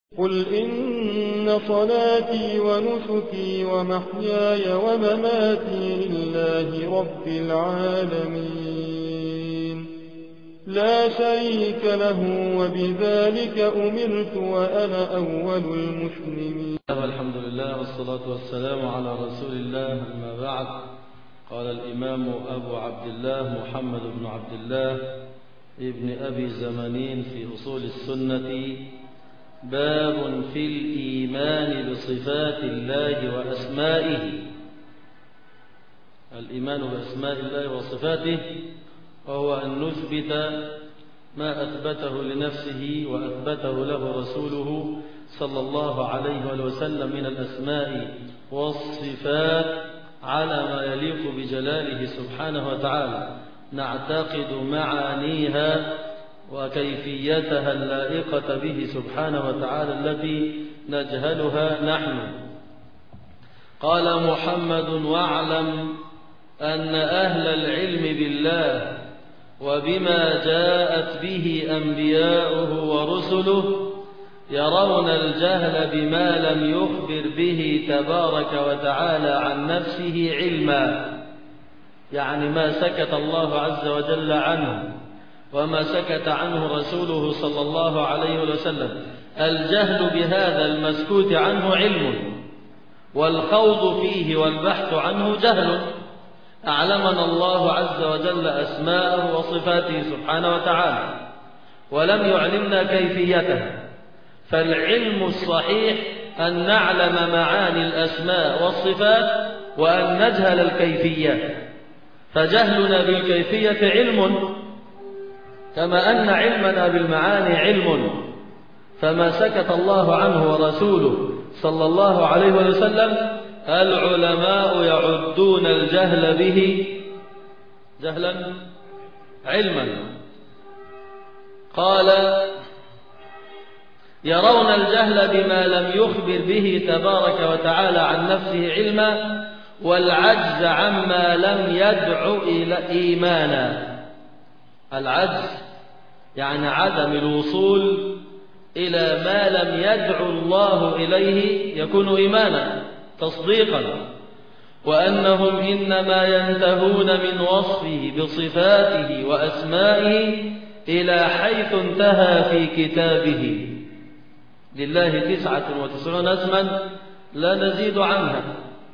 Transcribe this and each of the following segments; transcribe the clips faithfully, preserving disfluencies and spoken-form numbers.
قل إن صلاتي ونسكي ومحياي ومماتي لله رب العالمين لا شريك له وبذلك أمرت وأنا أول المسلمين. الحمد لله والصلاة والسلام على رسول الله. أما بعد، قال الإمام أبو عبد الله محمد بن عبد الله ابن أبي زمانين في أصول السنة: باب في الإيمان بصفات الله وأسمائه. الإيمان بأسماء الله وصفاته وهو أن نثبت ما أثبته لنفسه وأثبته له رسوله صلى الله عليه وسلم من الأسماء والصفات على ما يليق بجلاله سبحانه وتعالى، نعتقد معانيها وكيفيتها اللائقة به سبحانه وتعالى التي نجهلها نحن. قال محمد: واعلم أن أهل العلم بالله وبما جاءت به أنبياؤه ورسله يرون الجهل بما لم يخبر به تبارك وتعالى عن نفسه علما، يعني ما سكت الله عز وجل عنه وما سكت عنه رسوله صلى الله عليه وسلم. الجهل بهذا المسكوت عنه علم، والخوض فيه والبحث عنه جهل. أعلمنا الله عز وجل أسماءه وصفاته سبحانه وتعالى ولم يعلمنا كيفيتها، فالعلم الصحيح أن نعلم معاني الأسماء والصفات وأن نجهل الكيفيات، فجهلنا بالكيفية علم كما أن علمنا بالمعاني علم. فما سكت الله عنه ورسوله صلى الله عليه وسلم العلماء يعدون الجهل به جهلا علما. قال: يرون الجهل بما لم يخبر به تبارك وتعالى عن نفسه علما، والعجز عما لم يدع إلى إيمانا. العجز يعني عدم الوصول إلى ما لم يدع الله إليه يكون إيمانا تصديقا، وأنهم إنما ينتهون من وصفه بصفاته وأسمائه إلى حيث انتهى في كتابه. لله تسعة وتسعون اسما لا نزيد عنها،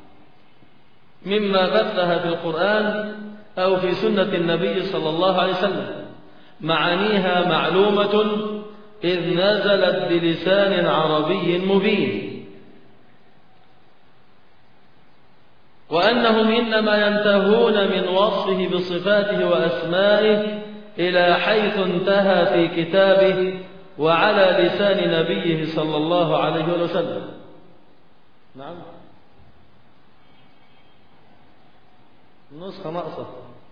مما بثها في القرآن أو في سنة النبي صلى الله عليه وسلم، معانيها معلومة إذ نزلت بلسان عربي مبين. وأنهم إنما ينتهون من وصفه بصفاته وأسمائه إلى حيث انتهى في كتابه وعلى لسان نبيه صلى الله عليه وسلم. نعم، نسخة ناقصة،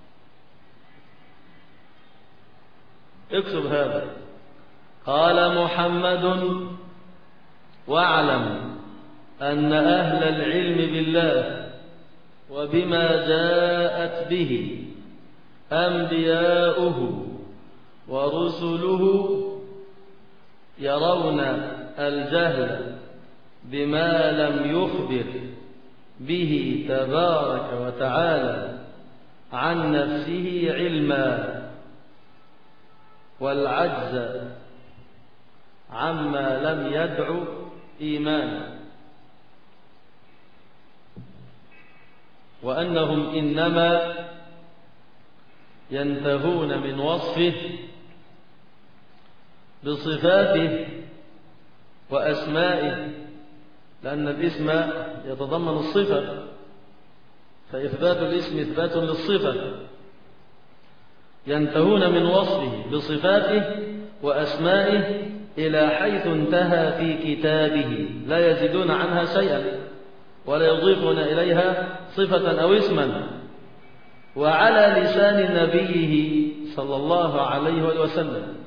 اكتب هذا. قال محمد: واعلم أن أهل العلم بالله وبما جاءت به أنبياؤه ورسله يرون الجهل بما لم يخبر به تبارك وتعالى عن نفسه علما، والعجز عما لم يدع إيمانا، وأنهم إنما ينتهون من وصفه بصفاته وأسمائه، لأن الاسم يتضمن الصفة، فإثبات الاسم إثبات للصفة. ينتهون من وصفه بصفاته وأسمائه إلى حيث انتهى في كتابه، لا يزيدون عنها شيئا ولا يضيفون إليها صفة أو اسما، وعلى لسان نبيه صلى الله عليه وسلم.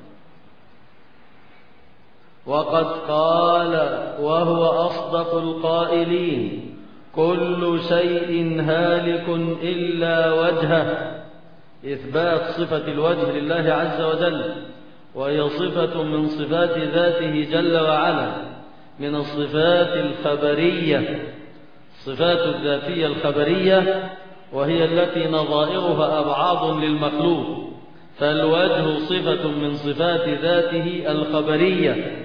وقد قال وهو أصدق القائلين: كل شيء هالك إلا وجهه. إثبات صفة الوجه لله عز وجل، وهي صفة من صفات ذاته جل وعلا، من الصفات الخبرية، الصفات الذاتية الخبرية، وهي التي نظائرها أبعاض للمخلوق، فالوجه صفة من صفات ذاته الخبرية.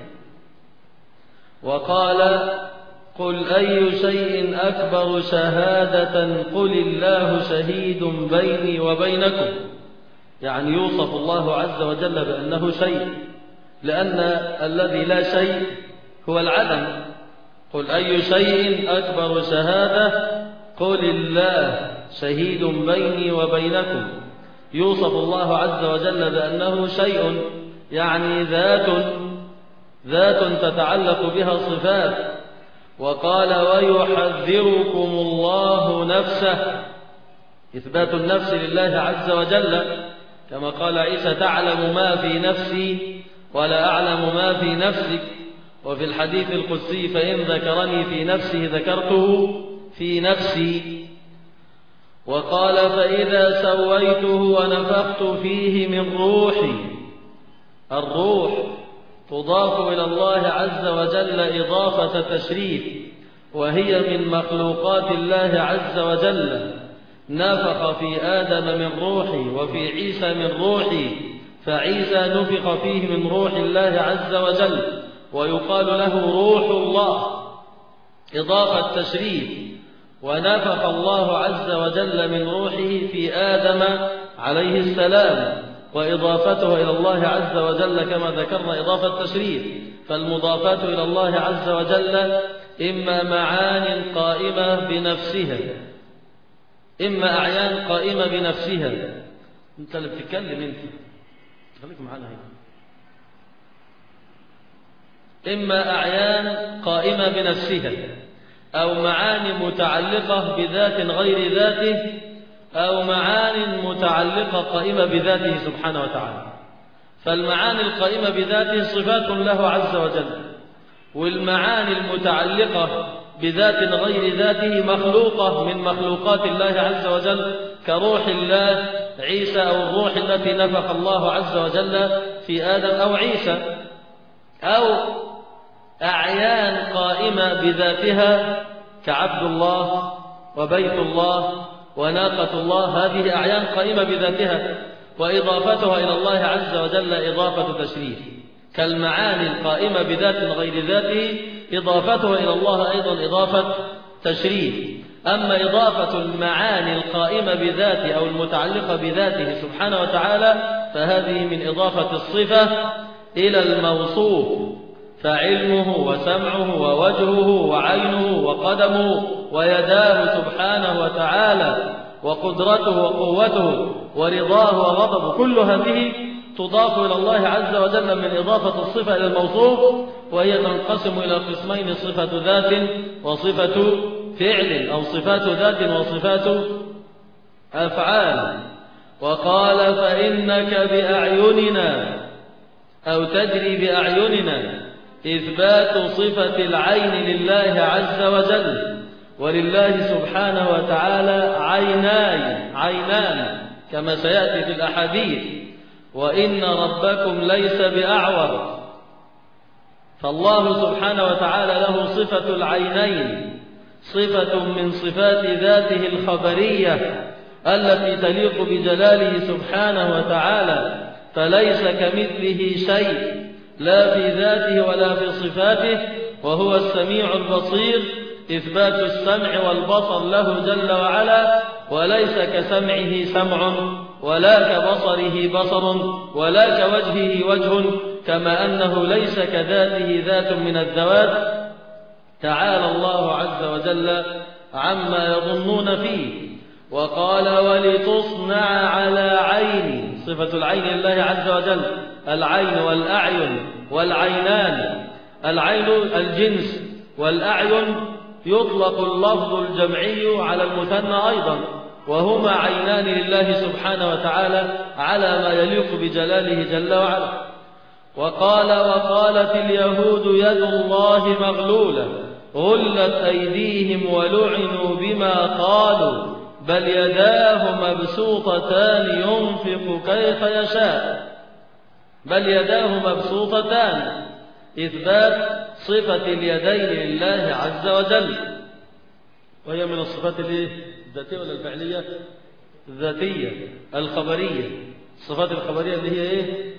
وقال: قل أي شيء أكبر شهادة قل الله شهيد بيني وبينكم، يعني يوصف الله عز وجل بأنه شيء، لأن الذي لا شيء هو العدم. قل أي شيء أكبر شهادة قل الله شهيد بيني وبينكم، يوصف الله عز وجل بأنه شيء، يعني ذات ذات تتعلق بها صفات. وقال: ويحذركم الله نفسه، إثبات النفس لله عز وجل، كما قال عيسى: تعلم ما في نفسي ولا أعلم ما في نفسك. وفي الحديث القدسي: فإن ذكرني في نفسه ذكرته في نفسي. وقال: فإذا سويته ونفخت فيه من روحي. الروح تضاف إلى الله عز وجل إضافة تشريف، وهي من مخلوقات الله عز وجل. نفخ في آدم من روحي وفي عيسى من روحي، فعيسى نفخ فيه من روح الله عز وجل، ويقال له روح الله، إضافة تشريف. ونفخ الله عز وجل من روحه في آدم عليه السلام، وإضافته إلى الله عز وجل كما ذكرنا إضافة تشريف. فالمضافات إلى الله عز وجل إما معان قائمة بنفسها، إما أعيان قائمة بنفسها. أنت اللي بتتكلم، أنت خليك معنا هنا. إما أعيان قائمة بنفسها، أو معاني متعلقة بذات غير ذاته، أو معاني متعلقة قائمة بذاته سبحانه وتعالى. فالمعاني القائمة بذاته صفات له عز وجل، والمعاني المتعلقة بذات غير ذاته مخلوقة من مخلوقات الله عز وجل، كروح الله عيسى، أو الروح التي نفخ الله عز وجل في آدم أو عيسى، أو أعيان قائمة بذاتها كعبد الله وبيت الله وناقة الله. هذه أعيان قائمة بذاتها، وإضافتها إلى الله عز وجل إضافة تشريف. كالمعاني القائمة بذات غير ذاته إضافتها إلى الله أيضا إضافة تشريف. أما إضافة المعاني القائمة بذاته أو المتعلقة بذاته سبحانه وتعالى، فهذه من إضافة الصفة إلى الموصوف، فعلمه وسمعه ووجهه وعينه وقدمه ويداه سبحانه وتعالى، وقدرته وقوته ورضاه وغضبه، كل هذه تضاف إلى الله عز وجل من إضافة الصفة إلى الموصوف. وهي تنقسم إلى قسمين: صفة ذات وصفة فعل، أو صفات ذات وصفات أفعال. وقال: فإنك بأعيننا، أو تجري بأعيننا، إثبات صفة العين لله عز وجل. ولله سبحانه وتعالى عينان عينان كما سيأتي في الأحاديث: وإن ربكم ليس بأعور. فالله سبحانه وتعالى له صفة العينين، صفة من صفات ذاته الخبرية التي تليق بجلاله سبحانه وتعالى، فليس كمثله شيء لا في ذاته ولا في صفاته، وهو السميع البصير. إثبات السمع والبصر له جل وعلا، وليس كسمعه سمع ولا كبصره بصر ولا كوجهه وجه، كما أنه ليس كذاته ذات من الذوات. تعالى الله عز وجل عما يظنون فيه. وقال: ولتصنع على عيني، صفة العين لله عز وجل، العين والأعين والعينان. العين الجنس، والأعين يطلق اللفظ الجمعي على المثنى أيضا، وهما عينان لله سبحانه وتعالى على ما يليق بجلاله جل وعلا. وقال: وقالت اليهود يد الله مغلولة غلت أيديهم ولعنوا بما قالوا بل يداه مبسوطتان ينفق كيف يشاء. بل يداه مبسوطتان، إثبات صفة اليدين لله عز وجل، وهي من الصفات الذاتية ولا الفعلية؟ الذاتية الخبرية. الصفات الخبرية اللي هي إيه؟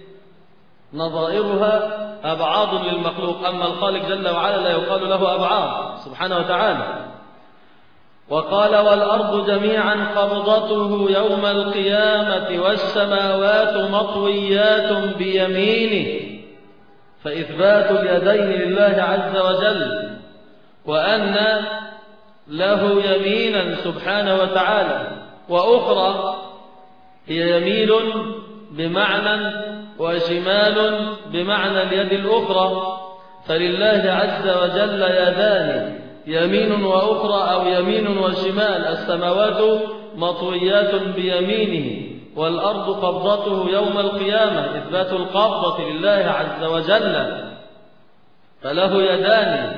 نظائرها أبعاض للمخلوق، أما الخالق جل وعلا لا يقال له أبعاض سبحانه وتعالى. وقال والأرض جميعا قبضته يوم القيامة والسماوات مطويات بيمينه، فإثبات اليدين لله عز وجل، وأن له يمينا سبحانه وتعالى، وأخرى هي يمين بمعنى وشمال بمعنى اليد الأخرى، فلله عز وجل يدان، يمين وأخرى أو يمين وشمال. السماوات مطويات بيمينه، والأرض قبضته يوم القيامة، إثبات القبضة لله عز وجل، فله يدان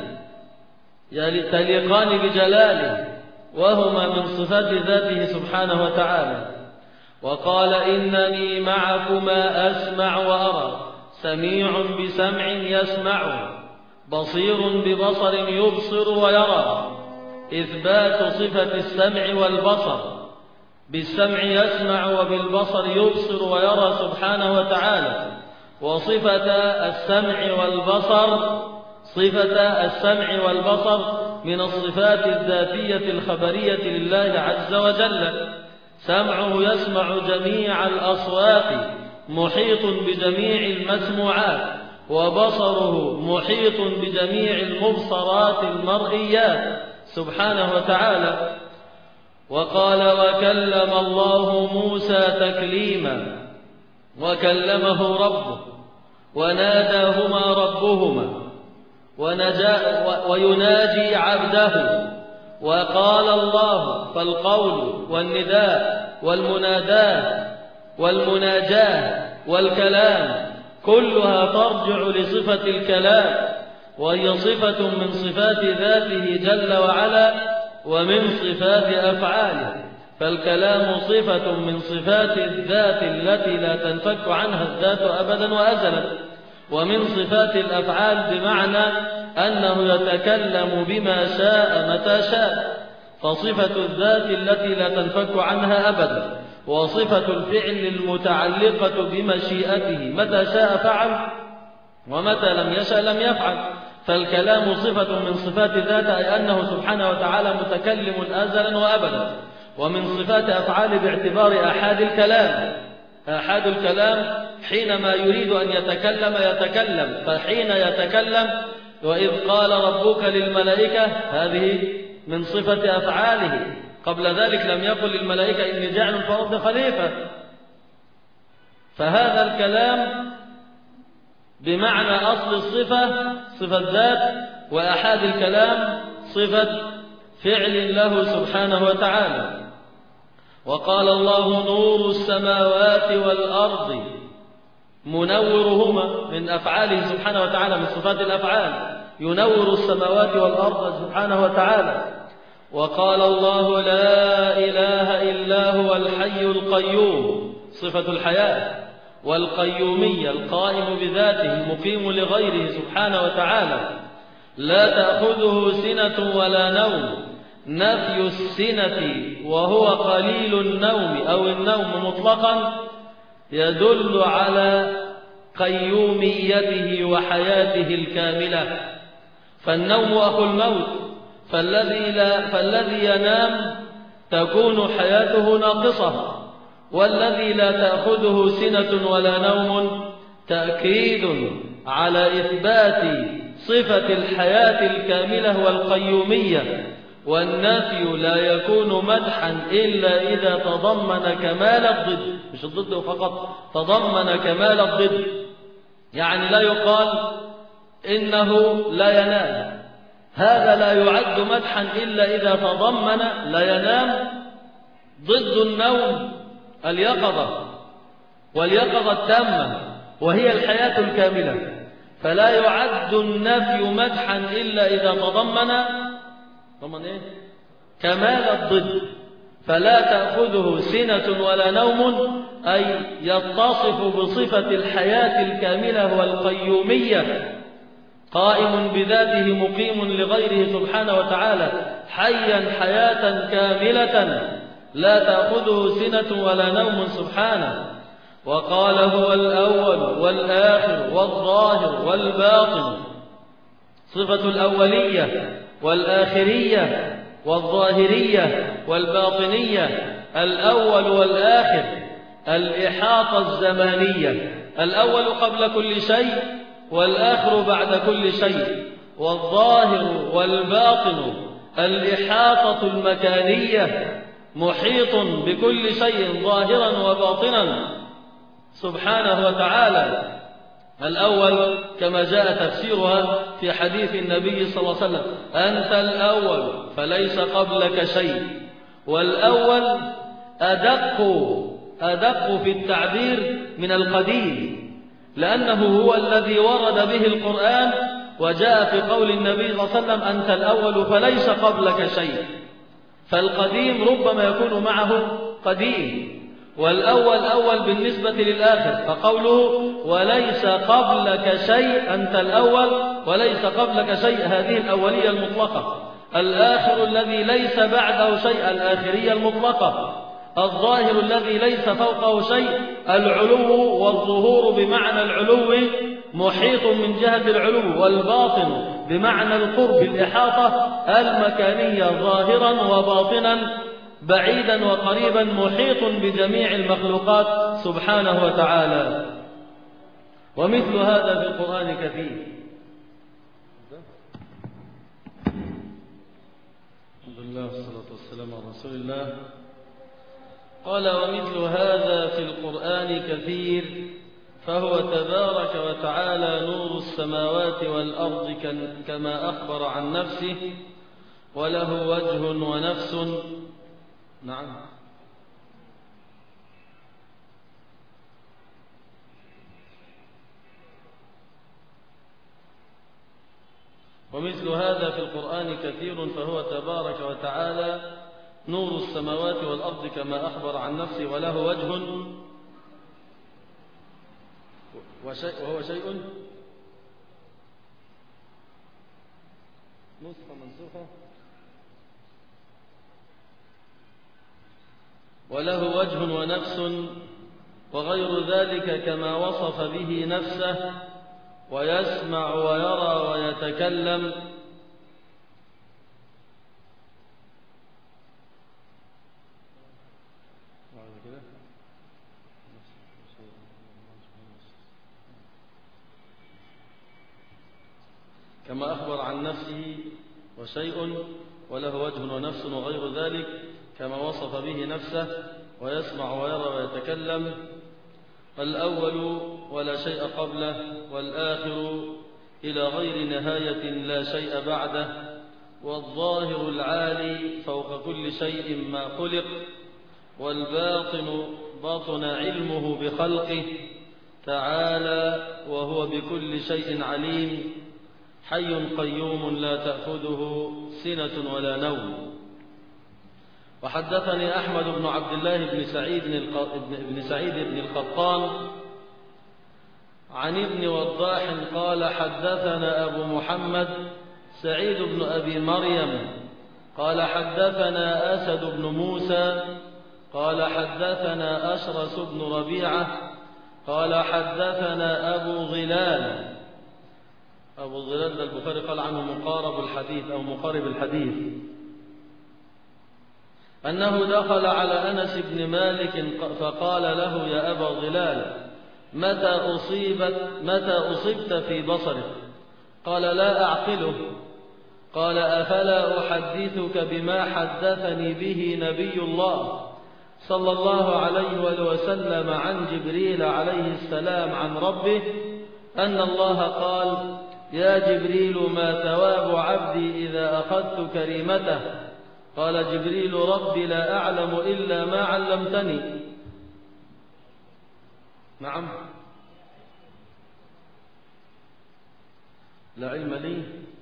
تليقان بجلاله، وهما من صفات ذاته سبحانه وتعالى. وقال إنني معكما أسمع وأرى، سميع بسمع يسمع، بصير ببصر يبصر ويرى، إثبات صفة السمع والبصر، بالسمع يسمع وبالبصر يبصر ويرى سبحانه وتعالى. وصفة السمع والبصر صفة السمع والبصر من الصفات الذاتية الخبرية لله عز وجل. سمعه يسمع جميع الأصوات محيط بجميع المسموعات، وبصره محيط بجميع المبصرات المرئيات سبحانه وتعالى. وقال وكلم الله موسى تكليما، وكلمه ربه وناداهما ربهما ونجا ويناجي عبده. وقال الله، فالقول والنداء والمناداة والمناجاة والكلام كلها ترجع لصفة الكلام، وهي صفة من صفات ذاته جل وعلا ومن صفات أفعاله. فالكلام صفة من صفات الذات التي لا تنفك عنها الذات أبدا وأزلا، ومن صفات الأفعال بمعنى أنه يتكلم بما شاء متى شاء، فصفة الذات التي لا تنفك عنها أبدا، وصفة الفعل المتعلقة بمشيئته، متى شاء فعل ومتى لم يشاء لم يفعل. فالكلام صفة من صفات ذاته، أي أنه سبحانه وتعالى متكلم أزلا وأبدا. ومن صفات أفعال باعتبار أحاد الكلام، أحاد الكلام حينما يريد أن يتكلم يتكلم، فحين يتكلم وإذ قال ربك للملائكة، هذه من صفة أفعاله. قبل ذلك لم يقل للملائكة إني جاعل في الأرض خليفة. فهذا الكلام بمعنى أصل الصفة صفة ذات، وأحاد الكلام صفة فعل له سبحانه وتعالى. وقال الله نور السماوات والأرض، منورهما من أفعاله سبحانه وتعالى، من صفات الأفعال، ينور السماوات والأرض سبحانه وتعالى. وقال الله لا إله إلا هو الحي القيوم، صفة الحياة والقيومية، القائم بذاته المقيم لغيره سبحانه وتعالى، لا تأخذه سنة ولا نوم، نفي السنة وهو قليل النوم أو النوم مطلقا يدل على قيوميته وحياته الكاملة. فالنوم أخو الموت، فالذي, لا فالذي ينام تكون حياته ناقصة، والذي لا تأخذه سنة ولا نوم تأكيد على إثبات صفة الحياة الكاملة والقيومية. والنفي لا يكون مدحا إلا إذا تضمن كمال الضد، مش الضد فقط، تضمن كمال الضد. يعني لا يقال إنه لا ينام، هذا لا يعد مدحا إلا إذا تضمن لا ينام ضد النوم اليقظة، واليقظة التامة وهي الحياة الكاملة. فلا يعد النفي مدحا إلا إذا تضمن ضمن إيه؟ كمال الضد. فلا تأخذه سنة ولا نوم، أي يتصف بصفة الحياة الكاملة والقيومية، قائم بذاته مقيم لغيره سبحانه وتعالى، حيا حياة كاملة لا تأخذه سنة ولا نوم سبحانه. وقال هو الأول والآخر والظاهر والباطن، صفة الأولية والآخرية والظاهرية والباطنية، الأول والآخر، الإحاطة الزمانية، الأول قبل كل شيء والآخر بعد كل شيء، والظاهر والباطن، الإحاطة المكانية، محيط بكل شيء ظاهرا وباطنا سبحانه وتعالى. الأول كما جاء تفسيرها في حديث النبي صلى الله عليه وسلم: أنت الأول فليس قبلك شيء. والأول أدق أدق في التعبير من القديم، لأنه هو الذي ورد به القرآن، وجاء في قول النبي صلى الله عليه وسلم: أنت الأول فليس قبلك شيء. فالقديم ربما يكون معه قديم، والأول أول بالنسبة للآخر، فقوله وليس قبلك شيء، أنت الأول وليس قبلك شيء، هذه الأولية المطلقة. الآخر الذي ليس بعده شيء، الآخرية المطلقة. الظاهر الذي ليس فوقه شيء، العلو والظهور بمعنى العلو، محيط من جهة العلو، والباطن بمعنى القرب، الإحاطة المكانية، ظاهرا وباطنا، بعيدا وقريبا، محيط بجميع المخلوقات سبحانه وتعالى. ومثل هذا في القرآن كثير. الحمد لله والصلاة والسلام على رسول الله. قال: ومثل هذا في القرآن كثير، فهو تبارك وتعالى نور السماوات والأرض كما أخبر عن نفسه، وله وجه ونفس. نعم. ومثل هذا في القرآن كثير، فهو تبارك وتعالى نور السماوات والأرض كما أخبر عن نفسه، وله وجه وشيء وهو شيء نسخة منسوخة، وله وجه ونفس وغير ذلك كما وصف به نفسه، ويسمع ويرى ويتكلم. كما أخبر عن نفسه وشيء، وله وجه ونفس وغير ذلك كما وصف به نفسه، ويسمع ويرى ويتكلم. الأول ولا شيء قبله، والآخر إلى غير نهاية لا شيء بعده، والظاهر العالي فوق كل شيء ما خلق، والباطن باطن علمه بخلقه تعالى، وهو بكل شيء عليم، حي قيوم لا تأخذه سنة ولا نوم. وحدثني أحمد بن عبد الله بن سعيد بن سعيد بن القطان عن ابن وضاح قال: حدثنا أبو محمد سعيد بن أبي مريم قال: حدثنا أسد بن موسى قال: حدثنا أشرس بن ربيعة قال: حدثنا أبو غلال. أبو غلال البخاري قال عنه مقارب الحديث أو مقارب الحديث، أنه دخل على أنس بن مالك فقال له: يا أبا غلال، متى أصيبت متى أصبت في بصرك؟ قال: لا أعقله. قال: أفلا أحدثك بما حدثني به نبي الله صلى الله عليه وسلم عن جبريل عليه السلام عن ربه أن الله قال: يا جبريل، ما ثواب عبدي إذا أخذت كريمته؟ قال جبريل: ربي لا أعلم إلا ما علمتني. نعم، لا علم لي.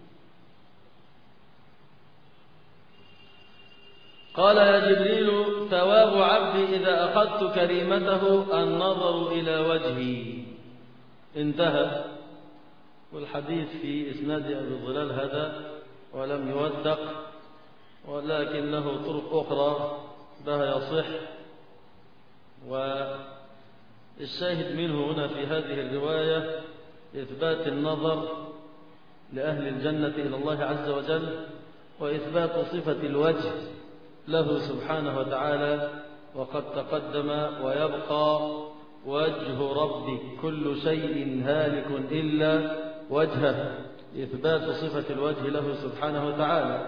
قال: يا جبريل، ثواب عبدي إذا أخذت كريمته النظر إلى وجهي. انتهى. والحديث في إسناد أبي الظلال هذا ولم يوثق، ولكن له طرق أخرى بها يصح. والشاهد منه هنا في هذه الرواية إثبات النظر لأهل الجنة إلى الله عز وجل، وإثبات صفة الوجه له سبحانه وتعالى. وقد تقدم ويبقى وجه ربك كل شيء هالك إلا وجهه، إثبات صفة الوجه له سبحانه وتعالى.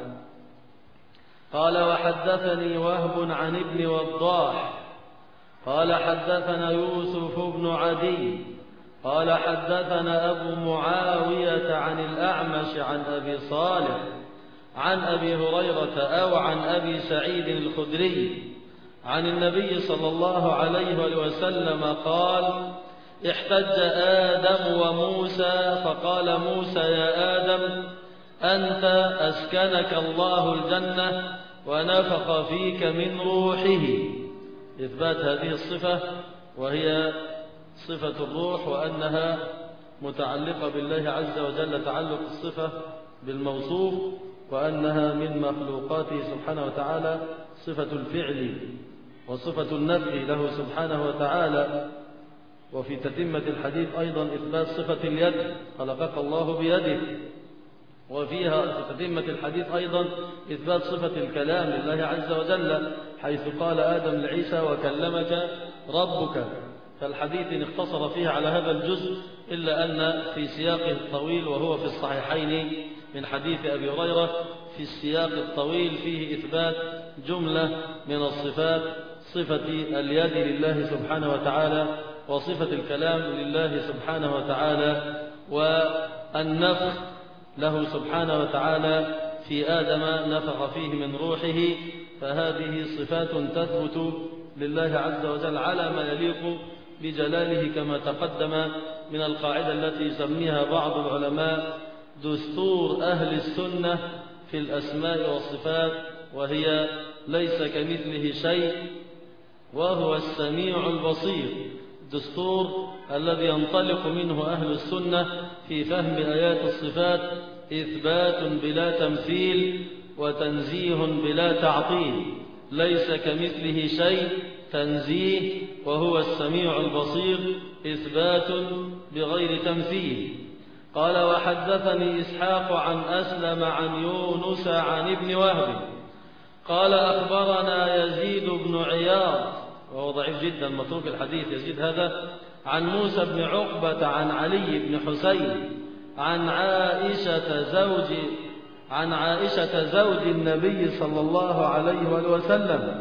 قال وحدثني وهب عن ابن وضاح قال حدثنا يوسف بن عدي قال حدثنا أبو معاوية عن الأعمش عن أبي صالح عن أبي هريرة أو عن أبي سعيد الخدري عن النبي صلى الله عليه وسلم قال احتج آدم وموسى فقال موسى يا آدم أنت أسكنك الله الجنة ونفخ فيك من روحه، إثبات هذه الصفة وهي صفة الروح، وأنها متعلقة بالله عز وجل تعلق الصفة بالموصوف، وأنها من مخلوقاته سبحانه وتعالى صفة الفعل وصفة النفي له سبحانه وتعالى. وفي تتمة الحديث أيضا إثبات صفة اليد، خلقك الله بيده. وفيها في تتمة الحديث أيضا إثبات صفة الكلام لله عز وجل، حيث قال آدم لعيسى وكلمك ربك. فالحديث إن اختصر فيه على هذا الجزء، إلا أن في سياقه الطويل وهو في الصحيحين من حديث أبي هريرة في السياق الطويل فيه إثبات جملة من الصفات، صفة اليد لله سبحانه وتعالى، وصفة الكلام لله سبحانه وتعالى، والنفخ له سبحانه وتعالى في آدم نفخ فيه من روحه. فهذه صفات تثبت لله عز وجل على ما يليق بجلاله، كما تقدم من القاعدة التي يسميها بعض العلماء دستور أهل السنة في الأسماء والصفات، وهي ليس كمثله شيء وهو السميع البصير. الدستور الذي ينطلق منه أهل السنة في فهم آيات الصفات إثبات بلا تمثيل وتنزيه بلا تعطيل، ليس كمثله شيء تنزيه، وهو السميع البصير إثبات بغير تمثيل. قال وحدثني إسحاق عن أسلم عن يونس عن ابن وهب قال أخبرنا يزيد بن عياض، وهو ضعيف جدا متروك الحديث يزيد هذا، عن موسى بن عقبة عن علي بن حسين عن عائشة زوج عن عائشة زوج النبي صلى الله عليه وسلم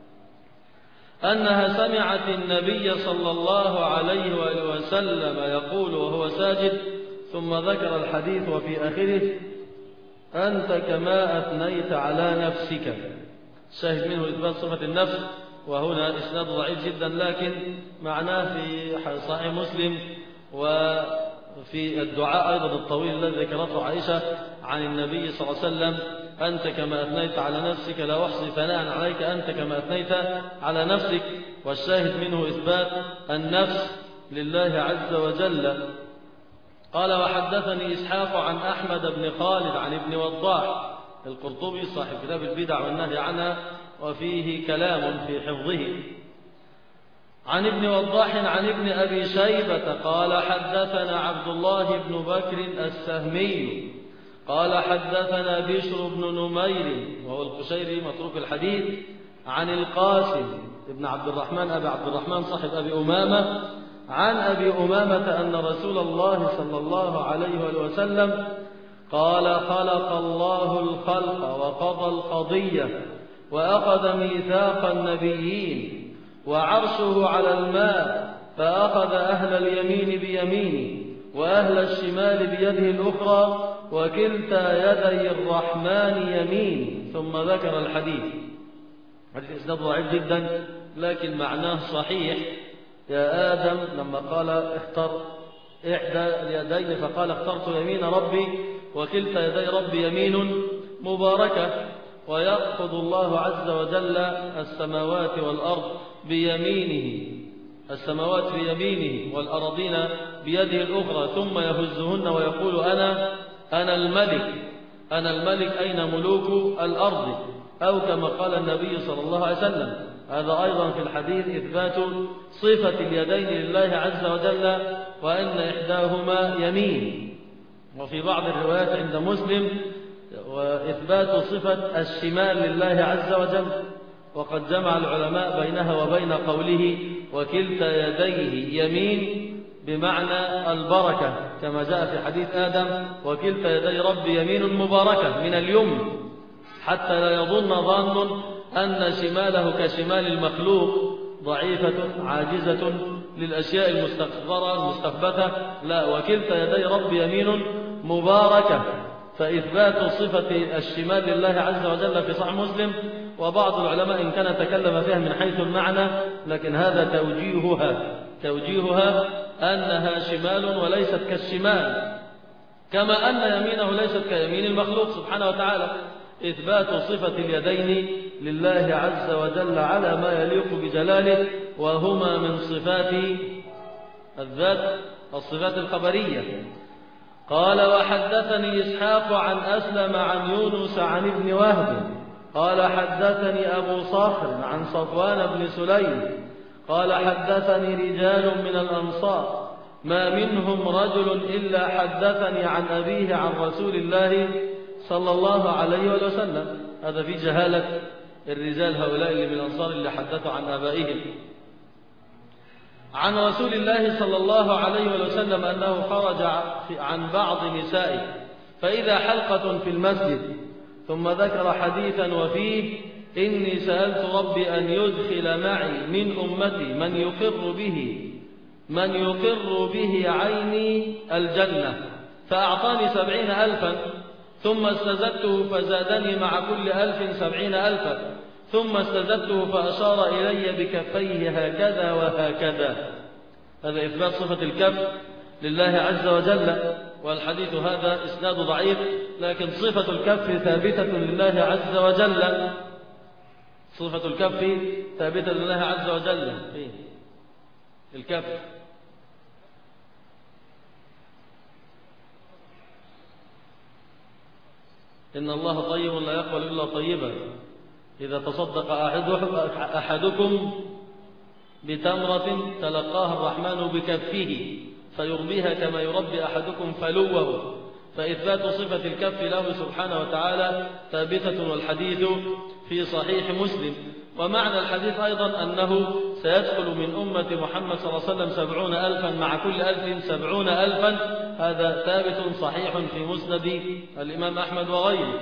أنها سمعت النبي صلى الله عليه وسلم يقول وهو ساجد، ثم ذكر الحديث وفي آخره أنت كما أثنيت على نفسك. شاهد منه إثبات صفة النفس، وهنا إسناد ضعيف جدا، لكن معناه في صحيح مسلم وفي الدعاء أيضا الطويل الذي ذكرته عائشة عن النبي صلى الله عليه وسلم أنت كما أثنيت على نفسك لا أحصي ثناء عليك أنت كما أثنيت على نفسك. والشاهد منه إثبات النفس لله عز وجل. قال وحدثني إسحاق عن أحمد بن خالد عن ابن وضاح القرطبي صاحب كتاب البدع والنهي عنها، وفيه كلام في حفظه، عن ابن وضاح عن ابن أبي شيبة قال حدثنا عبد الله بن بكر السهمي قال حدثنا بشر بن نمير وهو القشيري متروك الحديث عن القاسم ابن عبد الرحمن أبي عبد الرحمن صاحب أبي أمامة عن أبي أمامة أن رسول الله صلى الله عليه وسلم قال خلق الله الخلق وقضى القضية وأخذ ميثاق النبيين وعرشه على الماء، فأخذ أهل اليمين بيمينه وأهل الشمال بيده الأخرى وكلتا يدي الرحمن يمين، ثم ذكر الحديث. حديث إسناد ضعيف جدا لكن معناه صحيح. يا آدم لما قال اختر إحدى اليدين فقال اخترت يمين ربي، وكلتا يدي ربي يمين مباركة، ويأخذ الله عز وجل السماوات والأرض بيمينه، السماوات في يمينه والأراضين بيده الأخرى ثم يهزهن ويقول أنا أنا الملك أنا الملك أين ملوك الأرض، أو كما قال النبي صلى الله عليه وسلم. هذا أيضا في الحديث إثبات صفة اليدين لله عز وجل، وأن إحداهما يمين. وفي بعض الروايات عند مسلم وإثبات صفة الشمال لله عز وجل، وقد جمع العلماء بينها وبين قوله وكلتا يديه يمين بمعنى البركة، كما جاء في حديث آدم وكلتا يدي ربي يمين مباركة من اليمن، حتى لا يظن ظان أن شماله كشمال المخلوق ضعيفة عاجزة للأشياء المستكبرة المستخبثة، لا، وكلتا يدي ربي يمين مباركة. فإثبات صفة الشمال لله عز وجل في صحيح مسلم، وبعض العلماء إن كان تكلم فيها من حيث المعنى، لكن هذا توجيهها توجيهها أنها شمال وليست كالشمال، كما أن يمينه ليست كيمين المخلوق سبحانه وتعالى. إثبات صفة اليدين لله عز وجل على ما يليق بجلاله، وهما من صفات الذات الصفات الخبرية. قال وحدثني إسحاق عن أسلم عن يونس عن ابن وهب قال حدثني أبو صخر عن صفوان بن سليم قال حدثني رجال من الأنصار ما منهم رجل إلا حدثني عن أبيه عن رسول الله صلى الله عليه وسلم. هذا في جهالة الرجال هؤلاء اللي من الأنصار اللي حدثوا عن آبائهم عن رسول الله صلى الله عليه وسلم أنه خرج عن بعض نسائه فإذا حلقة في المسجد، ثم ذكر حديثا وفيه إني سألت ربي أن يدخل معي من أمتي من يقر به من يقر به عيني الجنة، فأعطاني سبعين ألفا، ثم استزدته فزادني مع كل ألف سبعين ألفا، ثم استزدته فأشار إلي بكفيه هكذا وهكذا. هذا إثبات صفة الكف لله عز وجل، والحديث هذا إسناد ضعيف، لكن صفة الكف ثابتة لله عز وجل. صفة الكف ثابتة لله عز وجل. فيه الكف إن الله طيب لا يقبل إلا طيبا. إذا تصدق أحدكم بتمرة تلقاها الرحمن بكفه فيربيها كما يربي أحدكم فلوه، فإثبات صفة الكف له سبحانه وتعالى ثابتة، والحديث في صحيح مسلم. ومعنى الحديث أيضا أنه سيدخل من أمة محمد صلى الله عليه وسلم سبعون ألفا، مع كل ألف سبعون ألفا. هذا ثابت صحيح في مسند الإمام أحمد وغيره.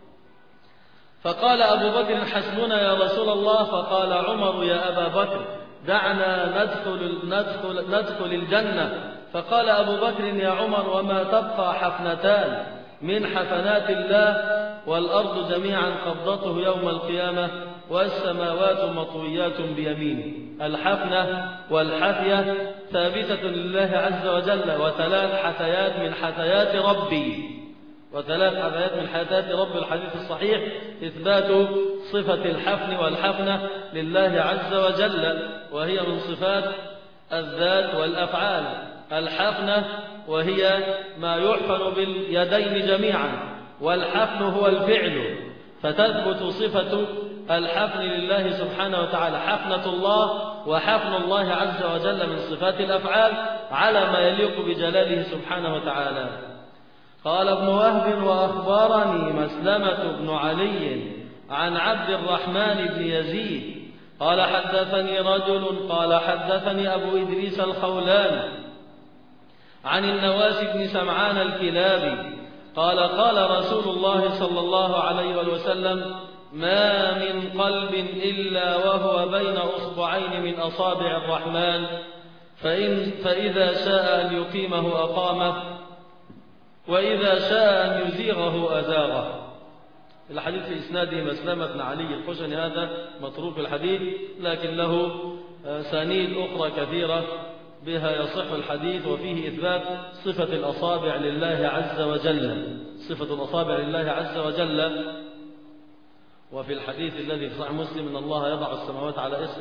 فقال أبو بكر حسبنا يا رسول الله، فقال عمر يا أبا بكر دعنا ندخل, ندخل, ندخل الجنة. فقال أبو بكر يا عمر وما تبقى حفنتان من حفنات الله والأرض جميعا قبضته يوم القيامة والسماوات مطويات بيمينه. الحفنة والحفية ثابتة لله عز وجل، وثلاث حثيات من حثيات ربي وثلاث حثيات من حثيات رب الحديث الصحيح إثبات صفة الحفن والحفنة لله عز وجل، وهي من صفات الذات والأفعال. الحفنة وهي ما يحفن باليدين جميعا، والحفن هو الفعل، فتثبت صفة الحفن لله سبحانه وتعالى. حفنة الله وحفن الله عز وجل من صفات الأفعال على ما يليق بجلاله سبحانه وتعالى. قال ابن وهب وأخبرني مسلمة بن علي عن عبد الرحمن بن يزيد قال حدثني رجل قال حدثني أبو إدريس الخولاني عن النواس بن سمعان الكلابي قال قال رسول الله صلى الله عليه وسلم ما من قلب إلا وهو بين أصبعين من أصابع الرحمن، فإن فإذا شاء أن يقيمه أقامه، وإذا شاء أن يزيغه أزاغه. الحديث في إسناده مسلمة بن علي الخشني، هذا متروك الحديث، لكن له سانيد أخرى كثيرة بها يصح الحديث، وفيه إثبات صفة الأصابع لله عز وجل، صفة الأصابع لله عز وجل. وفي الحديث الذي في صحيح مسلم إن الله يضع السماوات على إصبع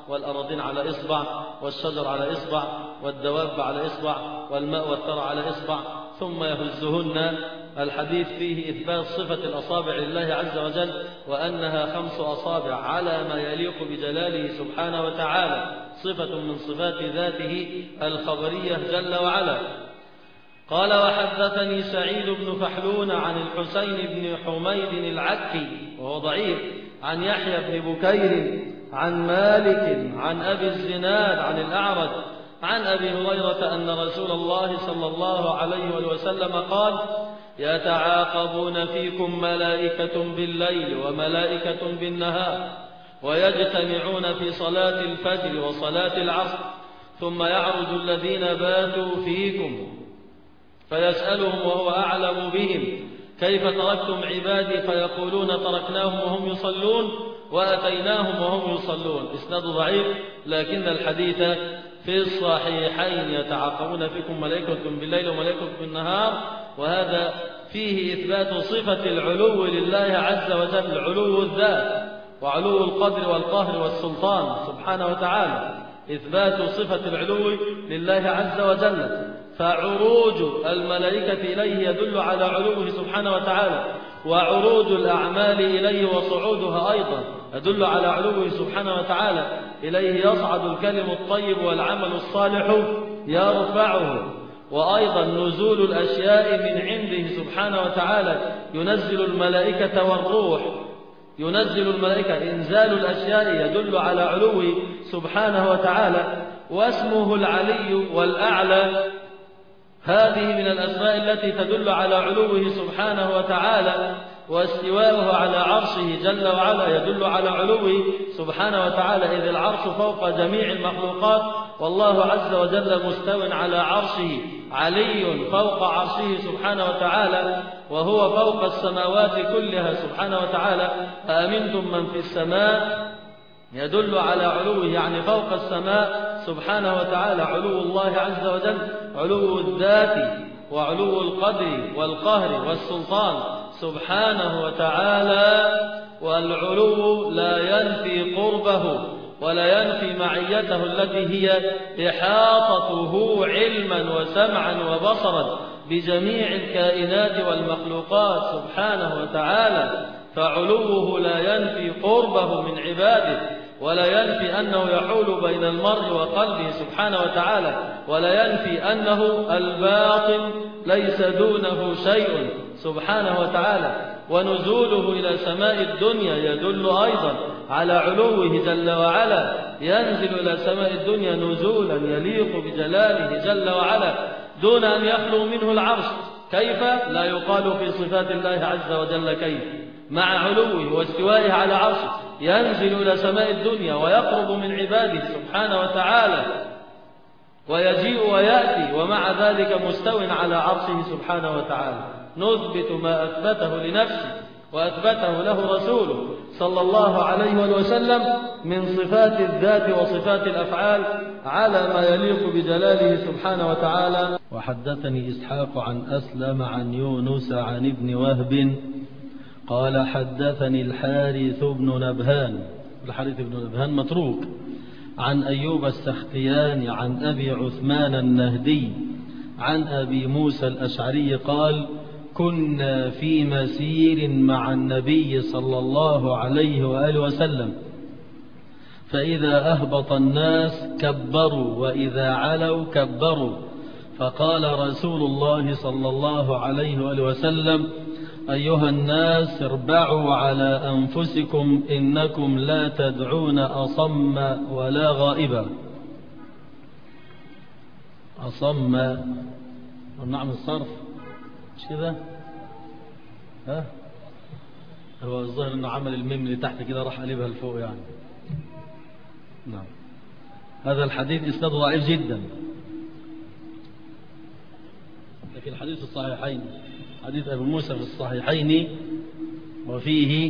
والأراضين على إصبع، والشجر على إصبع، والدواب على إصبع، والماء والثرى على إصبع، ثم يهزهن. الحديث فيه إثبات صفة الأصابع لله عز وجل، وأنها خمس أصابع على ما يليق بجلاله سبحانه وتعالى، صفة من صفات ذاته الخبرية جل وعلا. قال: وحدثني سعيد بن فحلون عن الحسين بن حميد العكي وهو ضعيف، عن يحيى بن بكير عن مالك عن أبي الزناد عن الأعرج عن أبي هريرة أن رسول الله صلى الله عليه وسلم قال: يتعاقبون فيكم ملائكة بالليل وملائكة بالنهار، ويجتمعون في صلاة الفجر وصلاة العصر، ثم يعرج الذين باتوا فيكم فيسألهم وهو أعلم بهم: كيف تركتم عبادي؟ فيقولون: تركناهم وهم يصلون وأتيناهم وهم يصلون. إسناد ضعيف، لكن الحديث في الصحيحين: يتعاقبون فيكم ملائكة بالليل وملائكة بالنهار، وهذا فيه إثبات صفة العلو لله عز وجل، علو الذات وعلو القدر والقهر والسلطان سبحانه وتعالى، إثبات صفة العلو لله عز وجل. فعروج الملائكة إليه يدل على علوه سبحانه وتعالى، وعروج الأعمال إليه وصعودها أيضا يدل على علوه سبحانه وتعالى. إليه يصعد الكلم الطيب والعمل الصالح يرفعه. وأيضا نزول الأشياء من عنده سبحانه وتعالى، ينزل الملائكة والروح، ينزل الملائكة، إنزال الأشياء يدل على علوه سبحانه وتعالى. واسمه العلي والأعلى، هذه من الأسماء التي تدل على علوه سبحانه وتعالى. واستواءه على عرشه جل وعلا يدل على علوه سبحانه وتعالى، إذ العرش فوق جميع المخلوقات، والله عز وجل مستو على عرشه، علي فوق عرشه سبحانه وتعالى، وهو فوق السماوات كلها سبحانه وتعالى. أأمنتم من في السماء يدل على علوه، يعني فوق السماء سبحانه وتعالى. علو الله عز وجل علو الذات وعلو القدر والقهر والسلطان سبحانه وتعالى. والعلو لا ينفي قربه ولا ينفي معيته التي هي إحاطته علما وسمعا وبصرا بجميع الكائنات والمخلوقات سبحانه وتعالى. فعلوه لا ينفي قربه من عباده، ولا ينفي أنه يحول بين المرء وقلبه سبحانه وتعالى، ولا ينفي أنه الباطن ليس دونه شيء سبحانه وتعالى. ونزوله إلى سماء الدنيا يدل أيضا على علوه جل وعلا، ينزل إلى سماء الدنيا نزولا يليق بجلاله جل وعلا دون أن يخلو منه العرش. كيف؟ لا يقال في صفات الله عز وجل كيف، مع علوه واستوائه على عرشه ينزل إلى سماء الدنيا ويقرب من عباده سبحانه وتعالى، ويجيء ويأتي ومع ذلك مستو على عرشه سبحانه وتعالى. نثبت ما أثبته لنفسه وأثبته له رسوله صلى الله عليه وسلم من صفات الذات وصفات الأفعال على ما يليق بجلاله سبحانه وتعالى. وحدثني إسحاق عن أسلم عن يونس عن ابن وهب قال: حدثني الحارث بن نبهان، الحارث بن نبهان متروك، عن أيوب السختياني عن أبي عثمان النهدي عن أبي موسى الأشعري قال: كنا في مسير مع النبي صلى الله عليه وآله وسلم، فإذا أهبط الناس كبروا وإذا علوا كبروا، فقال رسول الله صلى الله عليه وآله وسلم: أيها الناس اربعوا على أنفسكم إنكم لا تدعون أصم ولا غائبا. أصم نعم الصرف مش كده؟ ها؟ هو الظاهر انه عمل الميم اللي تحت كده راح قلبها لفوق يعني. نعم. هذا الحديث إسناده ضعيف جدا، لكن الحديث الصحيحين حديث أبي موسى في الصحيحين وفيه،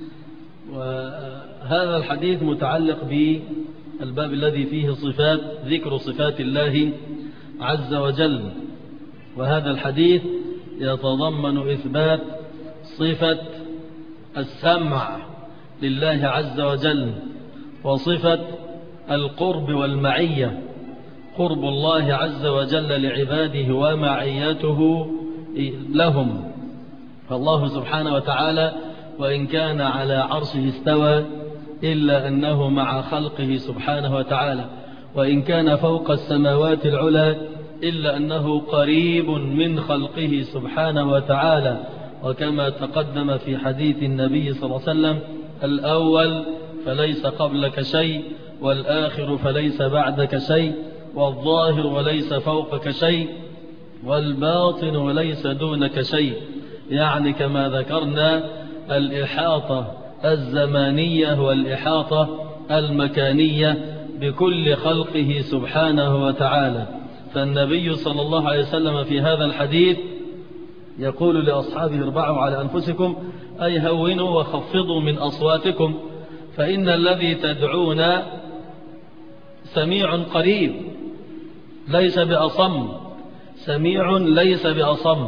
وهذا الحديث متعلق بالباب الذي فيه صفات، ذكر صفات الله عز وجل. وهذا الحديث يتضمن إثبات صفة السمع لله عز وجل، وصفة القرب والمعية، قرب الله عز وجل لعباده ومعيته لهم. فالله سبحانه وتعالى وإن كان على عرشه استوى إلا أنه مع خلقه سبحانه وتعالى، وإن كان فوق السماوات العلى إلا أنه قريب من خلقه سبحانه وتعالى. وكما تقدم في حديث النبي صلى الله عليه وسلم: الأول فليس قبلك شيء، والآخر فليس بعدك شيء، والظاهر وليس فوقك شيء، والباطن وليس دونك شيء. يعني كما ذكرنا الإحاطة الزمانية والإحاطة المكانية بكل خلقه سبحانه وتعالى. فالنبي صلى الله عليه وسلم في هذا الحديث يقول لأصحابه: اربعوا على أنفسكم، أي هونوا وخفضوا من أصواتكم، فإن الذي تدعون سميع قريب ليس بأصم، سميع ليس بأصم.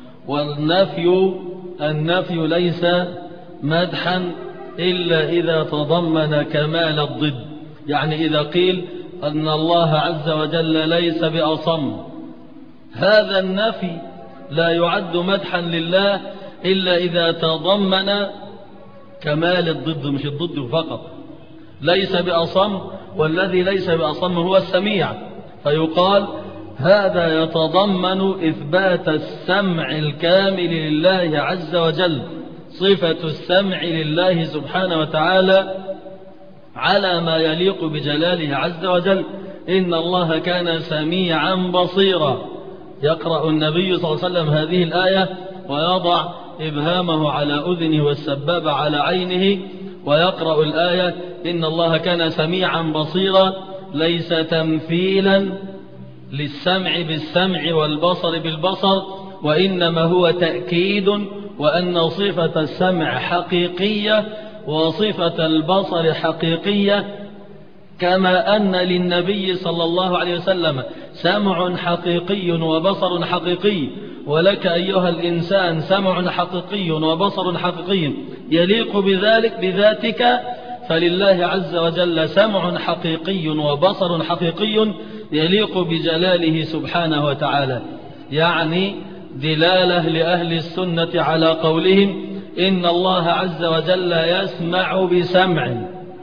والنفي النفي ليس مدحا إلا إذا تضمن كمال الضد. يعني إذا قيل أن الله عز وجل ليس بأصم، هذا النفي لا يعد مدحا لله إلا إذا تضمن كمال الضد، مش الضد فقط. ليس بأصم، والذي ليس بأصم هو السميع، فيقال هذا يتضمن إثبات السمع الكامل لله عز وجل، صفة السمع لله سبحانه وتعالى على ما يليق بجلاله عز وجل. إن الله كان سميعا بصيرا. يقرأ النبي صلى الله عليه وسلم هذه الآية ويضع إبهامه على أذنه والسباب على عينه، ويقرأ الآية إن الله كان سميعا بصيرا، ليس تمثيلا للسمع بالسمع والبصر بالبصر، وإنما هو تأكيد وأن صفة السمع حقيقية وصفة البصر حقيقية، كما أن للنبي صلى الله عليه وسلم سمع حقيقي وبصر حقيقي، ولك أيها الإنسان سمع حقيقي وبصر حقيقي يليق بذلك بذاتك، فلله عز وجل سمع حقيقي وبصر حقيقي يليق بجلاله سبحانه وتعالى. يعني دلالة لأهل السنة على قولهم إن الله عز وجل يسمع بسمع،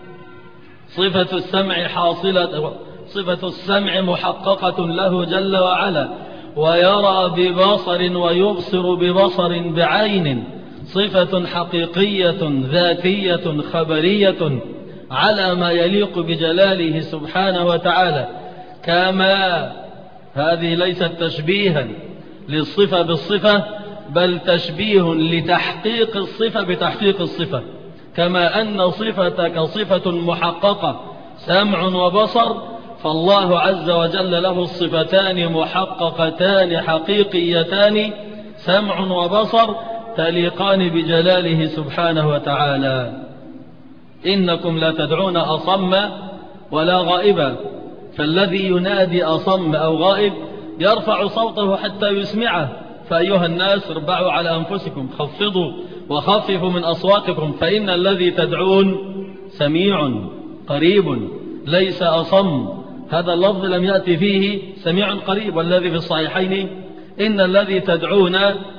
صفة السمع حاصلة، صفة السمع محققة له جل وعلا، ويرى ببصر ويبصر ببصر بعين، صفة حقيقية ذاتية خبرية على ما يليق بجلاله سبحانه وتعالى. كما هذه ليست تشبيها للصفة بالصفة، بل تشبيه لتحقيق الصفة بتحقيق الصفة. كما أن صفتك صفة محققة سمع وبصر، فالله عز وجل له الصفتان محققتان حقيقيتان سمع وبصر تليقان بجلاله سبحانه وتعالى. إنكم لا تدعون أصم ولا غائبا، فالذي ينادي أصم أو غائب يرفع صوته حتى يسمعه. فأيها الناس اربعوا على أنفسكم، خفضوا وخففوا من أصواتكم، فإن الذي تدعون سميع قريب ليس أصم. هذا اللفظ لم يأتي فيه سميع قريب، والذي في الصحيحين إن الذي تدعون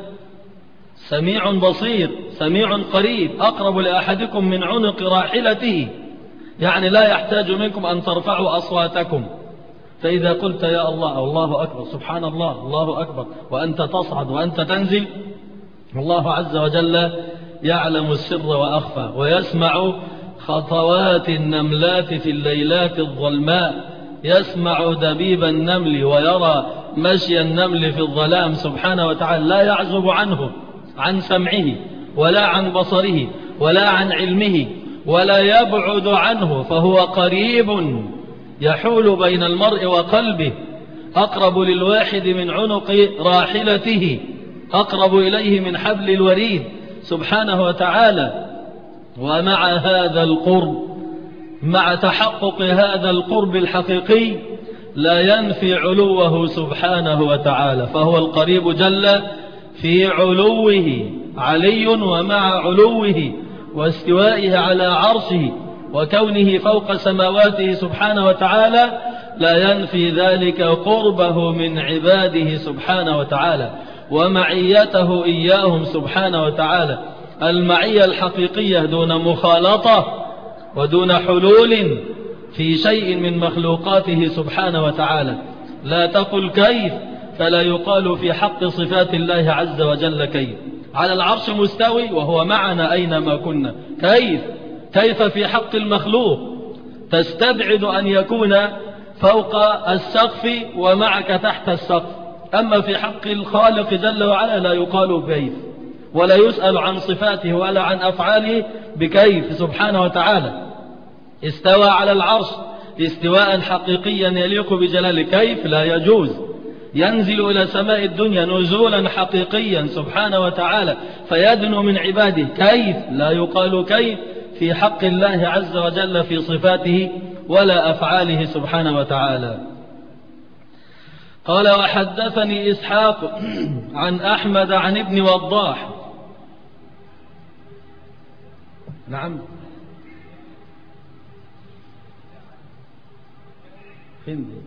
سميع بصير سميع قريب أقرب لأحدكم من عنق راحلته. يعني لا يحتاج منكم أن ترفعوا أصواتكم. فإذا قلت يا الله الله أكبر سبحان الله الله أكبر وأنت تصعد وأنت تنزل، الله عز وجل يعلم السر وأخفى، ويسمع خطوات النملات في الليلات الظلماء، يسمع دبيب النمل ويرى مشي النمل في الظلام سبحانه وتعالى. لا يعزب عنه عن سمعه ولا عن بصره ولا عن علمه، ولا يبعد عنه، فهو قريب يحول بين المرء وقلبه، أقرب للواحد من عنق راحلته، أقرب إليه من حبل الوريد سبحانه وتعالى. ومع هذا القرب، مع تحقق هذا القرب الحقيقي، لا ينفي علوه سبحانه وتعالى، فهو القريب جل في علوه علي، ومع علوه واستوائه على عرشه وكونه فوق سماواته سبحانه وتعالى لا ينفي ذلك قربه من عباده سبحانه وتعالى ومعيته إياهم سبحانه وتعالى، المعية الحقيقية دون مخالطة ودون حلول في شيء من مخلوقاته سبحانه وتعالى. لا تقل كيف، فلا يقال في حق صفات الله عز وجل كيف. على العرش مستوي وهو معنا أينما كنا، كيف كيف في حق المخلوق؟ تستبعد أن يكون فوق السقف ومعك تحت السقف. أما في حق الخالق جل وعلا لا يقال كيف، ولا يسأل عن صفاته ولا عن أفعاله بكيف سبحانه وتعالى. استوى على العرش استواء حقيقيا يليق بجلال، كيف لا يجوز. ينزل إلى سماء الدنيا نزولا حقيقيا سبحانه وتعالى فيدنو من عباده، كيف لا يقال كيف في حق الله عز وجل في صفاته ولا أفعاله سبحانه وتعالى. قال وحدثني إسحاق عن أحمد عن ابن وضاح. نعم فين دي؟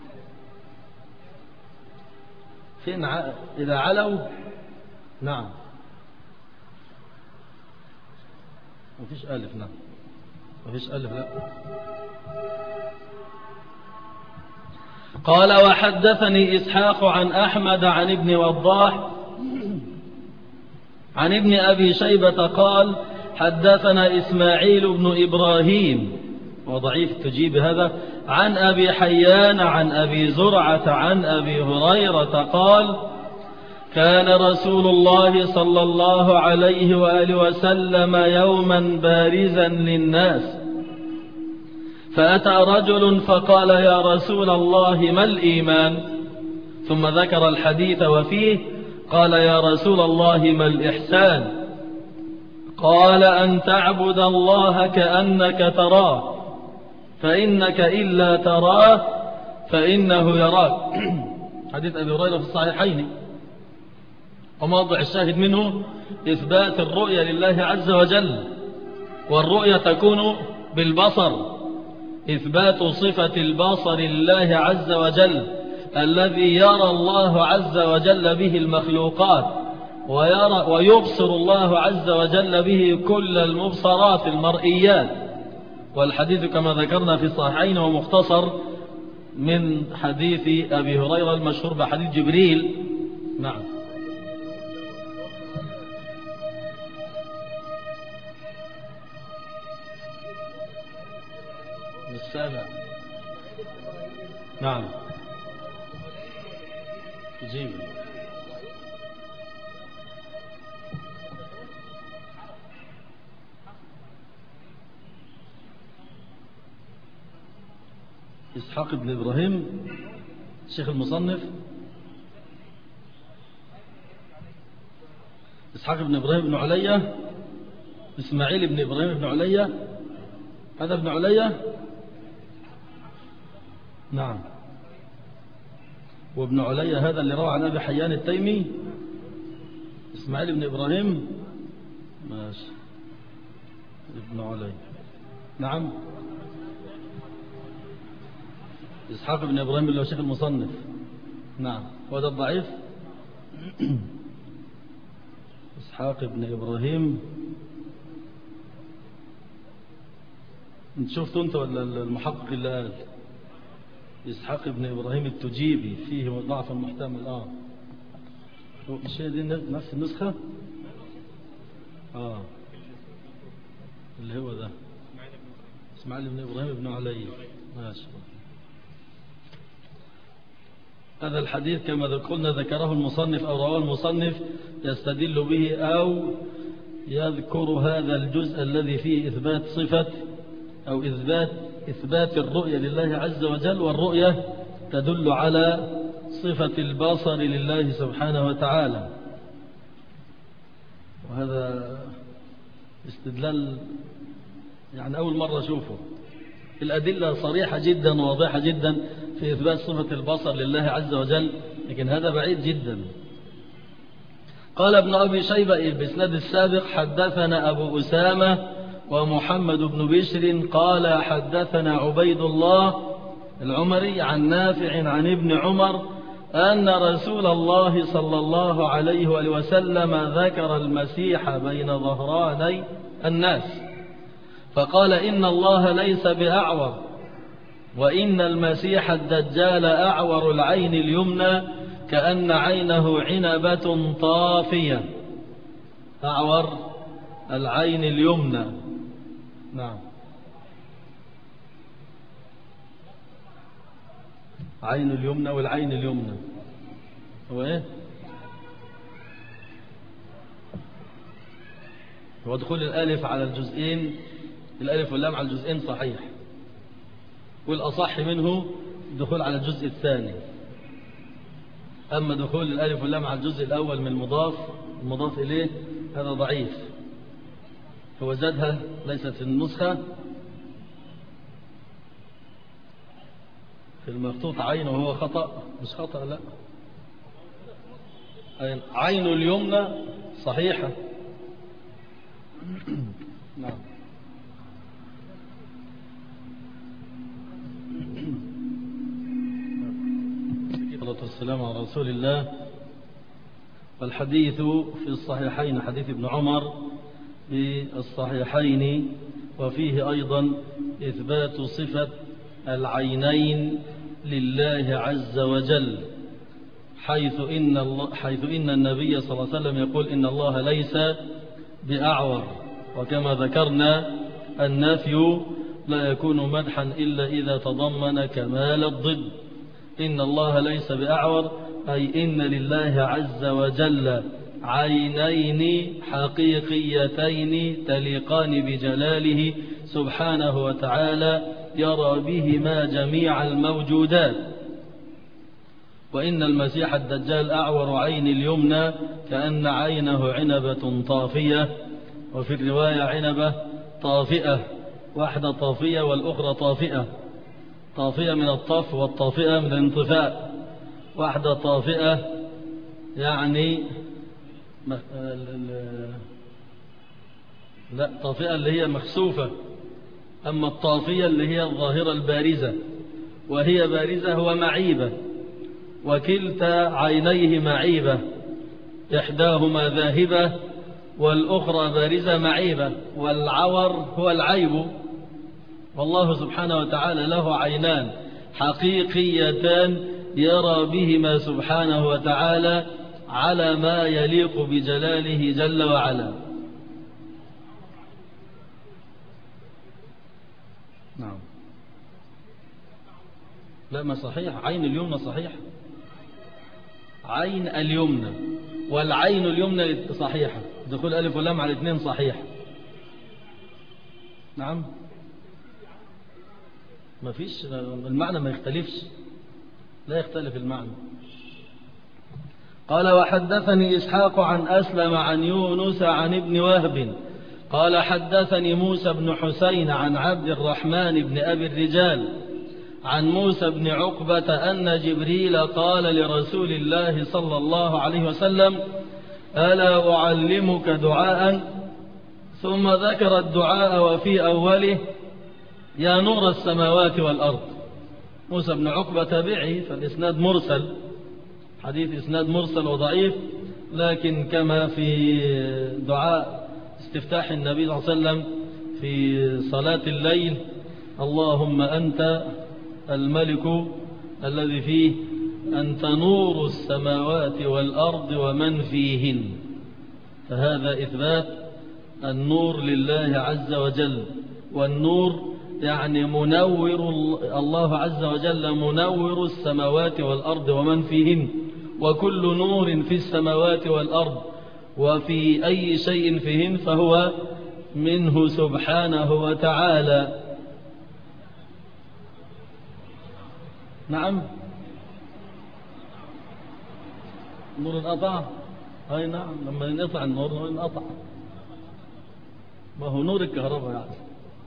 فين ع... إذا علوا؟ نعم مفيش ألف. نعم مفيش ألف. لا. قال وحدثني إسحاق عن أحمد عن ابن وضاح عن ابن أبي شيبة قال حدثنا إسماعيل بن إبراهيم وضعيف تجيب هذا عن أبي حيان عن أبي زرعة عن أبي هريرة قال كان رسول الله صلى الله عليه وآله وسلم يوما بارزا للناس فأتى رجل فقال يا رسول الله ما الإيمان؟ ثم ذكر الحديث وفيه قال يا رسول الله ما الإحسان؟ قال أن تعبد الله كأنك تراه فإنك إلا تراه فإنه يراك. حديث أبي هريرة في الصحيحين، وموضع الشاهد منه إثبات الرؤية لله عز وجل، والرؤية تكون بالبصر، إثبات صفة البصر لله عز وجل الذي يرى الله عز وجل به المخلوقات ويرى ويبصر الله عز وجل به كل المبصرات المرئيات. والحديث كما ذكرنا في الصحيحين ومختصر من حديث أبي هريرة المشهور بحديث جبريل. نعم السابع. نعم جيب إسحاق بن إبراهيم شيخ المصنف. إسحاق بن إبراهيم بن علية، إسماعيل بن إبراهيم بن علية، هذا ابن علية. نعم وابن علية هذا اللي روى عن أبي حيان التيمي. إسماعيل بن إبراهيم ماشي ابن علية. نعم إسحاق بن إبراهيم اللي هو شيخ المصنف. نعم وهذا الضعيف. إسحاق بن إبراهيم انت شفته انت ولا المحقق اللي قال؟ إسحاق بن إبراهيم التجيبي فيه ضعف محتمل. آه الشيء دي نفس النسخة. آه اللي هو ده إسماعيل بن إبراهيم بن علي. ماشي. هذا الحديث كما قلنا ذكره المصنف أو رواه المصنف يستدل به أو يذكر هذا الجزء الذي فيه إثبات صفة أو إثبات إثبات الرؤية لله عز وجل، والرؤية تدل على صفة البصر لله سبحانه وتعالى. وهذا استدلال يعني أول مرة أشوفه. الأدلة صريحة جدا واضحة جدا في إثبات صفة البصر لله عز وجل، لكن هذا بعيد جدا. قال ابن أبي شيبة بإسناد السابق حدثنا أبو أسامة ومحمد بن بشر قال حدثنا عبيد الله العمري عن نافع عن ابن عمر أن رسول الله صلى الله عليه وآله وسلم ذكر المسيح بين ظهراني الناس فقال إن الله ليس بأعور وإن المسيح الدجال أعور العين اليمنى كأن عينه عنبة طافية. أعور العين اليمنى. نعم. عين اليمنى والعين اليمنى هو ايه؟ هو دخول الالف على الجزئين، الالف واللام على الجزئين صحيح، والاصح منه دخول على الجزء الثاني. اما دخول الالف واللام على الجزء الاول من المضاف المضاف اليه هذا ضعيف، هو زادها ليست في النسخة في المخطوط عين وهو خطأ، مش خطأ لا، عين اليمنى صحيحة. نعم. الصلاة والسلام على رسول الله. والحديث في الصحيحين حديث ابن عمر في الصحيحين، وفيه أيضا إثبات صفة العينين لله عز وجل، حيث إن, الله حيث إن النبي صلى الله عليه وسلم يقول إن الله ليس بأعور، وكما ذكرنا النفي لا يكون مدحا إلا إذا تضمن كمال الضد. إن الله ليس بأعور أي إن لله عز وجل عينين حقيقيتين تليقان بجلاله سبحانه وتعالى يرى بهما جميع الموجودات. وإن المسيح الدجال أعور عين اليمنى كأن عينه عنبة طافية، وفي الرواية عنبة طافئة، واحدة طافية والأخرى طافئة، طافئة من الطف والطافئة من الانطفاء، واحدة طافئة يعني لا طافئة اللي هي مخسوفة، أما الطافية اللي هي الظاهرة البارزة، وهي بارزة هو معيبة، وكلتا عينيه معيبة، إحداهما ذاهبة والأخرى بارزة معيبة، والعور هو العيب. والله سبحانه وتعالى له عينان حقيقيتان يرى بهما سبحانه وتعالى على ما يليق بجلاله جل وعلا. نعم. لا ما صحيح، عين اليمنى صحيح، عين اليمنى والعين اليمنى صحيحة، دخول ألف ولام على الاثنين صحيح. نعم ما فيش، المعنى ما يختلفش، لا يختلف المعنى. قال وحدثني إسحاق عن أسلم عن يونس عن ابن وهب قال حدثني موسى بن حسين عن عبد الرحمن بن أبي الرجال عن موسى بن عقبة أن جبريل قال لرسول الله صلى الله عليه وسلم ألا أعلمك دعاء، ثم ذكر الدعاء وفي أوله يا نور السماوات والأرض. موسى بن عقبة تابعي، فالإسناد مرسل، حديث إسناد مرسل وضعيف، لكن كما في دعاء استفتاح النبي صلى الله عليه وسلم في صلاة الليل اللهم أنت الملك الذي فيه أنت نور السماوات والأرض ومن فيهن، فهذا إثبات النور لله عز وجل. والنور يعني منور، الله عز وجل منور السماوات والأرض ومن فيهن، وكل نور في السماوات والأرض وفي أي شيء فيهن فهو منه سبحانه وتعالى. نعم نور انقطع، أي نعم لما ينقطع النور نور انقطع، ما هو نور الكهرباء يعني.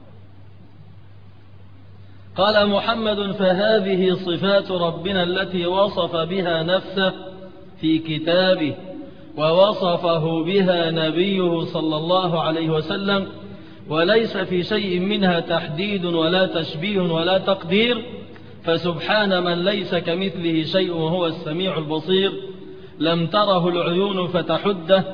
قال محمد فهذه صفات ربنا التي وصف بها نفسه في كتابه ووصفه بها نبيه صلى الله عليه وسلم، وليس في شيء منها تحديد ولا تشبيه ولا تقدير، فسبحان من ليس كمثله شيء وهو السميع البصير. لم تره العيون فتحده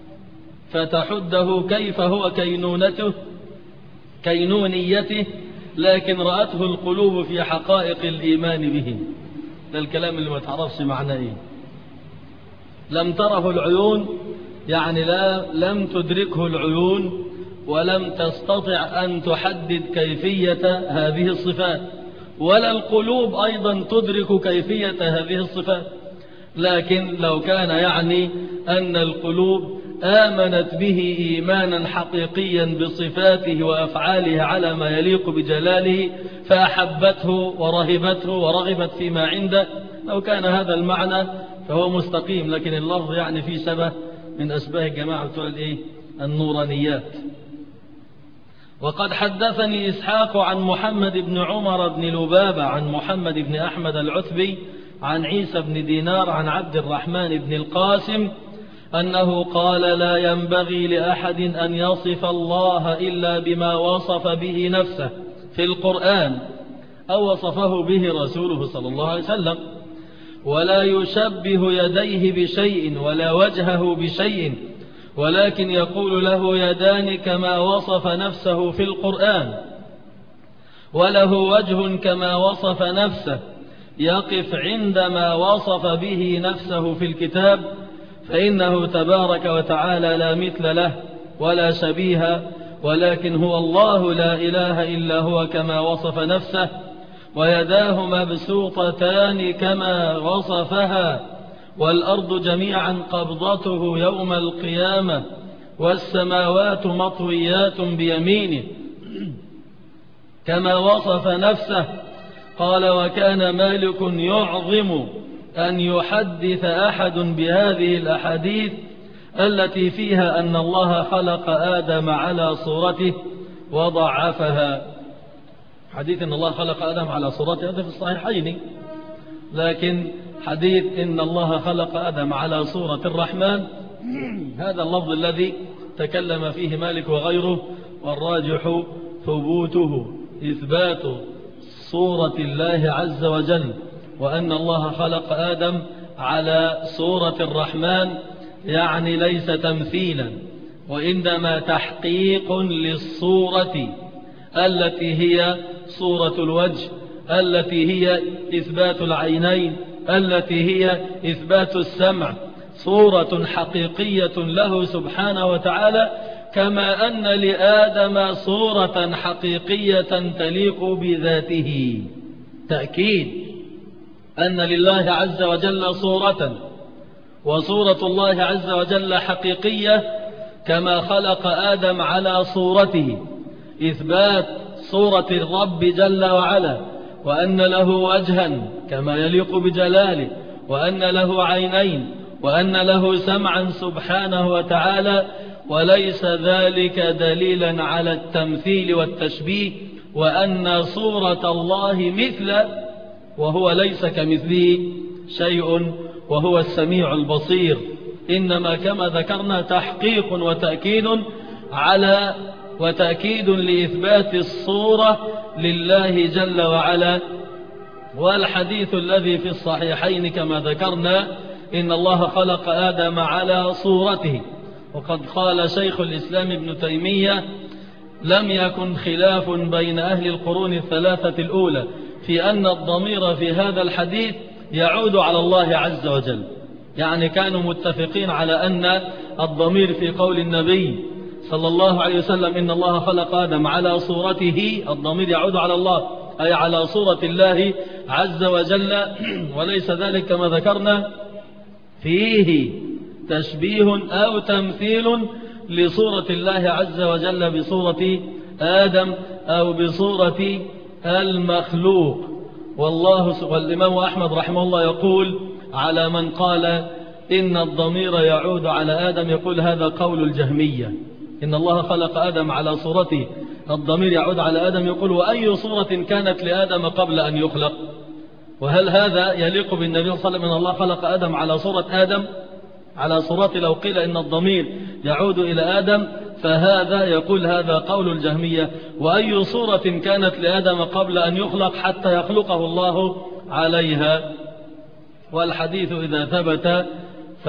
فتحده كيف هو كينونته كينونيته، لكن رأته القلوب في حقائق الإيمان به. ده الكلام اللي ما تعرفش معناه ايه. لم تره العيون يعني لا لم تدركه العيون، ولم تستطع أن تحدد كيفية هذه الصفات، ولا القلوب أيضا تدرك كيفية هذه الصفات. لكن لو كان يعني أن القلوب آمنت به إيمانا حقيقيا بصفاته وأفعاله على ما يليق بجلاله، فأحبته ورهبته ورغبت فيما عنده، لو كان هذا المعنى فهو مستقيم. لكن اللفظ يعني فيه شبه من أشباه الجماعة بتوع الإيه؟ النورانيات. وقد حدثني إسحاق عن محمد بن عمر بن لبابة عن محمد بن أحمد العتبي عن عيسى بن دينار عن عبد الرحمن بن القاسم أنه قال: لا ينبغي لأحد أن يصف الله إلا بما وصف به نفسه في القرآن أو وصفه به رسوله صلى الله عليه وسلم، ولا يشبه يديه بشيء ولا وجهه بشيء، ولكن يقول له يدان كما وصف نفسه في القرآن، وله وجه كما وصف نفسه، يقف عندما وصف به نفسه في الكتاب، فإنه تبارك وتعالى لا مثل له ولا شبيه، ولكن هو الله لا إله إلا هو كما وصف نفسه، ويداه مبسوطتان كما وصفها، والأرض جميعا قبضته يوم القيامة، والسماوات مطويات بيمينه كما وصف نفسه. قال: وكان مالك يعظم أن يحدث أحد بهذه الأحاديث التي فيها أن الله خلق آدم على صورته وضعفها. حديث أن الله خلق آدم على صورته هذا في الصحيحين، لكن حديث إن الله خلق آدم على صورة الرحمن هذا اللفظ الذي تكلم فيه مالك وغيره، والراجح ثبوته إثبات صورة الله عز وجل، وأن الله خلق آدم على صورة الرحمن، يعني ليس تمثيلا، وإنما تحقيق للصورة التي هي صورة الوجه، التي هي إثبات العينين، التي هي إثبات السمع، صورة حقيقية له سبحانه وتعالى، كما أن لآدم صورة حقيقية تليق بذاته. تأكيد أن لله عز وجل صورة، وصورة الله عز وجل حقيقية كما خلق آدم على صورته، إثبات صورة الرب جل وعلا، وأن له وجها كما يليق بجلاله، وأن له عينين، وأن له سمعا سبحانه وتعالى، وليس ذلك دليلا على التمثيل والتشبيه، وأن صورة الله مثل وهو ليس كمثله شيء وهو السميع البصير، إنما كما ذكرنا تحقيق وتأكيد على وتأكيد لإثبات الصورة لله جل وعلا. والحديث الذي في الصحيحين كما ذكرنا إن الله خلق آدم على صورته، وقد قال شيخ الإسلام ابن تيمية: لم يكن خلاف بين أهل القرون الثلاثة الأولى في أن الضمير في هذا الحديث يعود على الله عز وجل، يعني كانوا متفقين على أن الضمير في قول النبي صلى الله عليه وسلم إن الله خلق آدم على صورته، الضمير يعود على الله، أي على صورة الله عز وجل، وليس ذلك كما ذكرنا فيه تشبيه أو تمثيل لصورة الله عز وجل بصورة آدم أو بصورة المخلوق. والله والإمام أحمد رحمه الله يقول على من قال إن الضمير يعود على آدم، يقول هذا قول الجهمية، إن الله خلق آدم على صورته، الضمير يعود على آدم. يقول: وأي صورة كانت لآدم قبل أن يخلق؟ وهل هذا يليق بالنبي صلى الله عليه وسلم إن الله خلق آدم على صورة آدم على صورة؟ لو قيل إن الضمير يعود إلى آدم فهذا يقول هذا قول الجهمية. وأي صورة كانت لآدم قبل أن يخلق حتى يخلقه الله عليها؟ والحديث إذا ثبت ف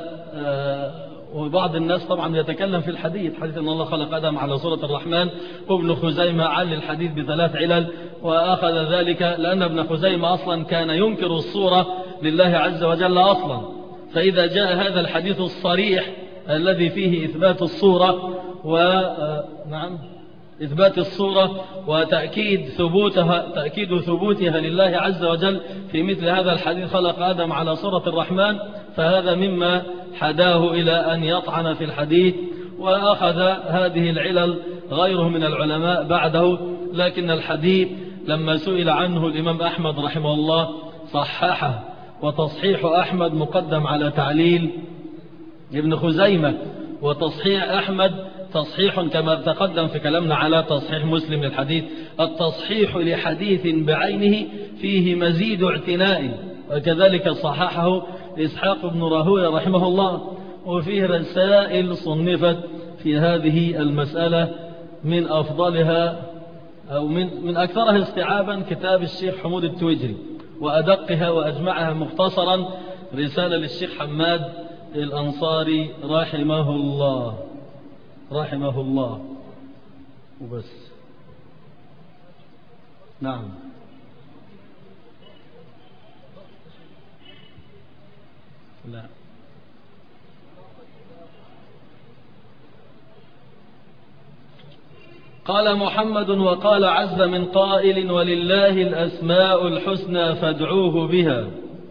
وبعض الناس طبعا يتكلم في الحديث، حديث أن الله خلق آدم على صورة الرحمن، وابن خزيمة علل الحديث بثلاث علل، وأخذ ذلك لأن ابن خزيمة أصلا كان ينكر الصورة لله عز وجل أصلا. فإذا جاء هذا الحديث الصريح الذي فيه إثبات الصورة و نعم إثبات الصورة وتأكيد ثبوتها تأكيد ثبوتها لله عز وجل في مثل هذا الحديث خلق آدم على صورة الرحمن، فهذا مما حداه إلى أن يطعن في الحديث. وأخذ هذه العلل غيره من العلماء بعده، لكن الحديث لما سئل عنه الإمام أحمد رحمه الله صححه، وتصحيح أحمد مقدم على تعليل ابن خزيمة، وتصحيح أحمد تصحيح كما تقدم في كلامنا على تصحيح مسلم للحديث. التصحيح لحديث بعينه فيه مزيد اعتناء، وكذلك صححه إسحاق بن راهويه رحمه الله، وفيه رسائل صنفت في هذه المسألة، من أفضلها أو من, من أكثرها استيعابا كتاب الشيخ حمود التويجري، وأدقها وأجمعها مختصرا رسالة للشيخ حماد الأنصاري رحمه الله رحمه الله وبس. نعم. لا قال محمد وقال عز من قائل ولله الأسماء الحسنى فادعوه بها.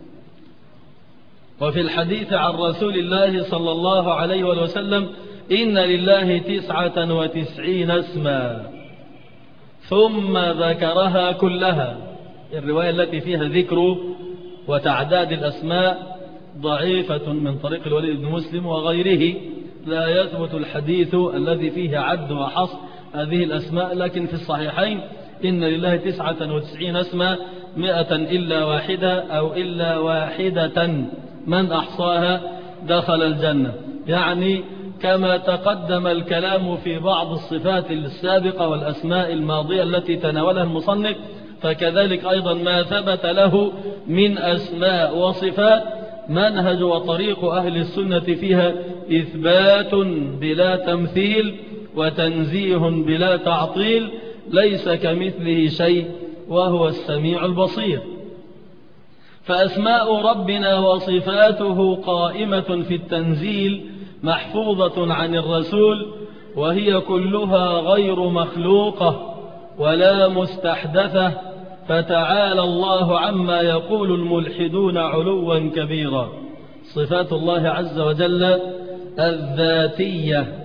وفي الحديث عن رسول الله صلى الله عليه وسلم إن لله تسعة وتسعين اسما، ثم ذكرها كلها. الرواية التي فيها ذكر وتعداد الأسماء ضعيفة من طريق الوليد بن مسلم وغيره، لا يثبت الحديث الذي فيه عد وحصر هذه الأسماء. لكن في الصحيحين إن لله تسعة وتسعين اسما مئة إلا واحدة أو إلا واحدة من أحصاها دخل الجنة. يعني كما تقدم الكلام في بعض الصفات السابقة والأسماء الماضية التي تناولها المصنف، فكذلك أيضا ما ثبت له من أسماء وصفات منهج وطريق أهل السنة فيها إثبات بلا تمثيل وتنزيه بلا تعطيل، ليس كمثله شيء وهو السميع البصير. فأسماء ربنا وصفاته قائمة في التنزيل محفوظة عن الرسول، وهي كلها غير مخلوقة ولا مستحدثة، فتعالى الله عما يقول الملحدون علوا كبيرا. صفات الله عز وجل الذاتية.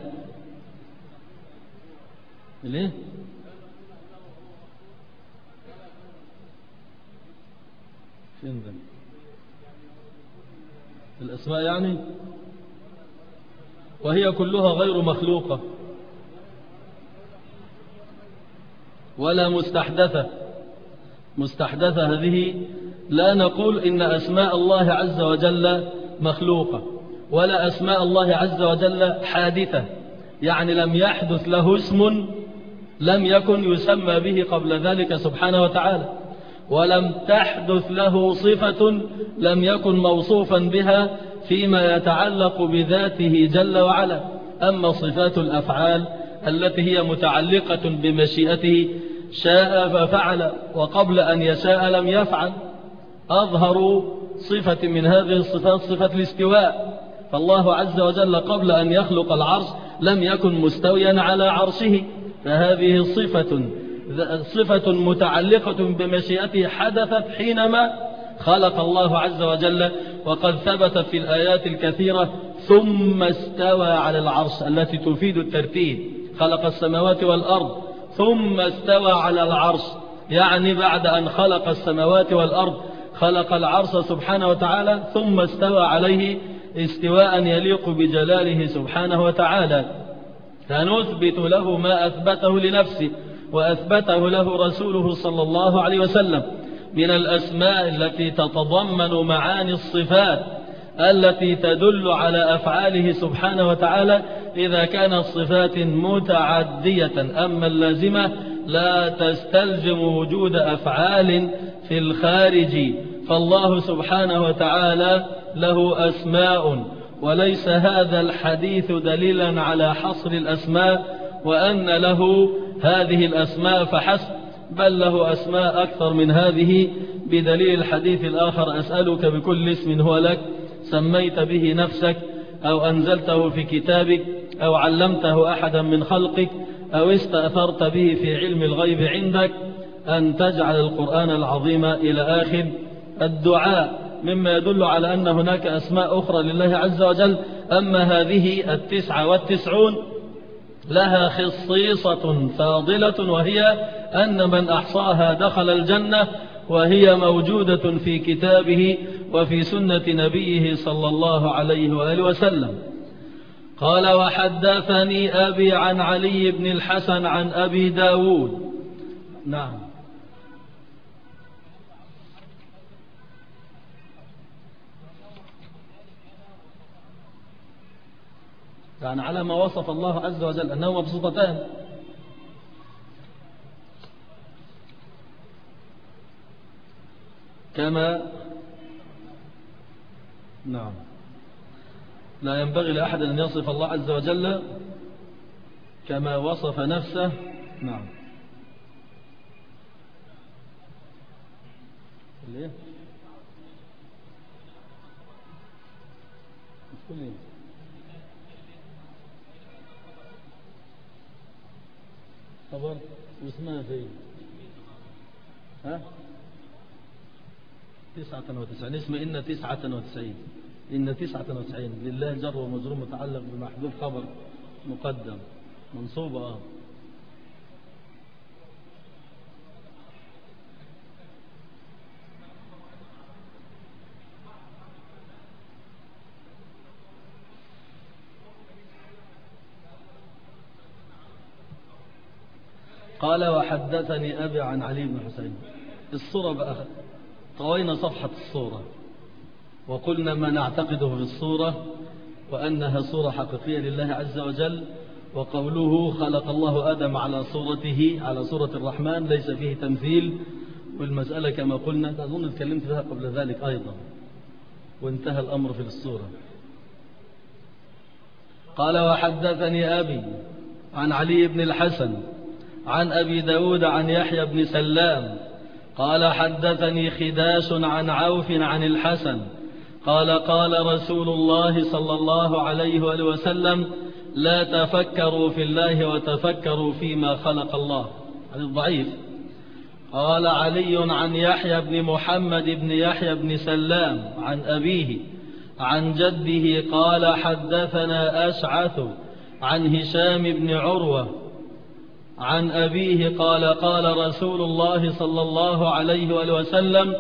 ليه؟ فين ذا الأسماء يعني؟ وهي كلها غير مخلوقة ولا مستحدثة. مستحدثة هذه لا نقول إن أسماء الله عز وجل مخلوقة، ولا أسماء الله عز وجل حادثة، يعني لم يحدث له اسم لم يكن يسمى به قبل ذلك سبحانه وتعالى، ولم تحدث له صفة لم يكن موصوفا بها فيما يتعلق بذاته جل وعلا. أما صفات الأفعال التي هي متعلقة بمشيئته، شاء ففعل، وقبل أن يشاء لم يفعل. أظهر صفة من هذه الصفات صفة الاستواء، فالله عز وجل قبل أن يخلق العرش لم يكن مستويا على عرشه، فهذه صفة صفة متعلقة بمشيئته حدثت حينما خلق الله عز وجل. وقد ثبت في الآيات الكثيرة ثم استوى على العرش التي تفيد الترتيب، خلق السماوات والأرض ثم استوى على العرش، يعني بعد أن خلق السماوات والأرض خلق العرش سبحانه وتعالى ثم استوى عليه استواء يليق بجلاله سبحانه وتعالى. فنثبت له ما أثبته لنفسه وأثبته له رسوله صلى الله عليه وسلم من الأسماء التي تتضمن معاني الصفات التي تدل على أفعاله سبحانه وتعالى، إذا كانت صفات متعدية. أما اللازمة لا تستلزم وجود أفعال في الخارج، فالله سبحانه وتعالى له أسماء، وليس هذا الحديث دليلا على حصر الأسماء وأن له هذه الأسماء فحسب، بل له أسماء أكثر من هذه، بدليل الحديث الآخر: أسألك بكل اسم هو لك سميت به نفسك أو أنزلته في كتابك أو علمته أحدا من خلقك أو استأثرت به في علم الغيب عندك أن تجعل القرآن العظيم إلى آخر الدعاء، مما يدل على أن هناك أسماء أخرى لله عز وجل. أما هذه التسعة والتسعون لها خصيصة فاضلة، وهي أن من أحصاها دخل الجنة، وهي موجودة في كتابه وفي سنة نبيه صلى الله عليه وآله وسلم. قال: وحدثني أبي عن علي بن الحسن عن أبي داود. نعم. يعني على ما وصف الله عز وجل أنه مبسوطتان، كما نعم لا ينبغي لأحد أن يصف الله عز وجل كما وصف نفسه. نعم. ليه؟ خبر واسمها فين؟ ها؟ تسعة وتسعين. اسم إن تسعة وتسعين. إن تسعة وتسعين لله جر ومجرور متعلق بمحذوف خبر مقدم منصوب. آه قال: وحدثني أبي عن علي بن حسين. الصورة بقى طوينا صفحة الصورة وقلنا ما نعتقده في الصورة، وأنها صورة حقيقية لله عز وجل، وقوله خلق الله آدم على صورته على صورة الرحمن ليس فيه تمثيل، والمسألة كما قلنا أظن اتكلمت فيها قبل ذلك أيضا، وانتهى الأمر في الصورة. قال: وحدثني أبي عن علي بن الحسن عن أبي داود عن يحيى بن سلام قال: حدثني خداش عن عوف عن الحسن قال: قال رسول الله صلى الله عليه وآله وسلم: لا تفكروا في الله وتفكروا فيما خلق الله. هذا ضعيف. قال علي عن يحيى بن محمد بن يحيى بن سلام عن أبيه عن جده قال: حدثنا أشعث عن هشام بن عروة عن أبيه قال: قال رسول الله صلى الله عليه وآله وسلم: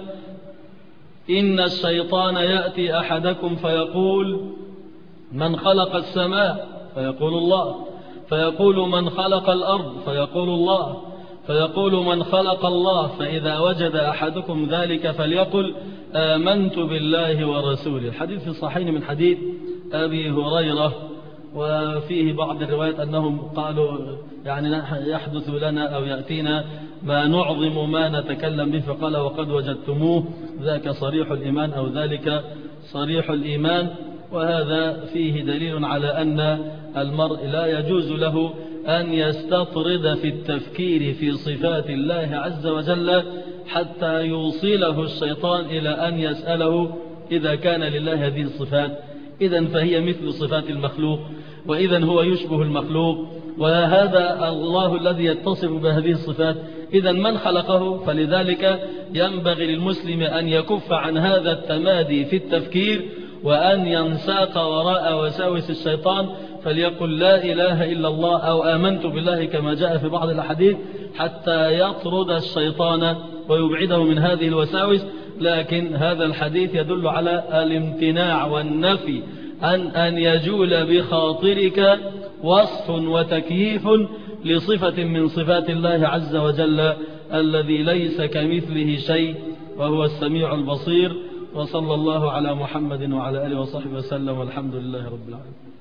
إن الشيطان يأتي أحدكم فيقول: من خلق السماء؟ فيقول الله. فيقول: من خلق الأرض؟ فيقول الله. فيقول: من خلق الله؟ فإذا وجد أحدكم ذلك فليقل: آمنت بالله ورسوله. الحديث في الصحيحين من حديث أبي هريرة، وفيه بعض الروايات أنهم قالوا يعني يحدث لنا أو يأتينا ما نعظم ما نتكلم به، فقال: وقد وجدتموه، ذاك صريح الإيمان أو ذلك صريح الإيمان. وهذا فيه دليل على أن المرء لا يجوز له أن يستطرد في التفكير في صفات الله عز وجل حتى يوصله الشيطان إلى أن يسأله إذا كان لله هذه الصفات إذن فهي مثل صفات المخلوق، وإذن هو يشبه المخلوق، وهذا الله الذي يتصف بهذه الصفات. إذن من خلقه؟ فلذلك ينبغي للمسلم أن يكف عن هذا التمادي في التفكير، وأن ينساق وراء وساوس الشيطان، فليقل: لا إله إلا الله أو آمنت بالله كما جاء في بعض الأحاديث، حتى يطرد الشيطان ويبعده من هذه الوساوس. لكن هذا الحديث يدل على الامتناع والنفي أن أن يجول بخاطرك وصف وتكييف لصفة من صفات الله عز وجل الذي ليس كمثله شيء وهو السميع البصير. وصلى الله على محمد وعلى آله وصحبه وسلم، والحمد لله رب العالمين.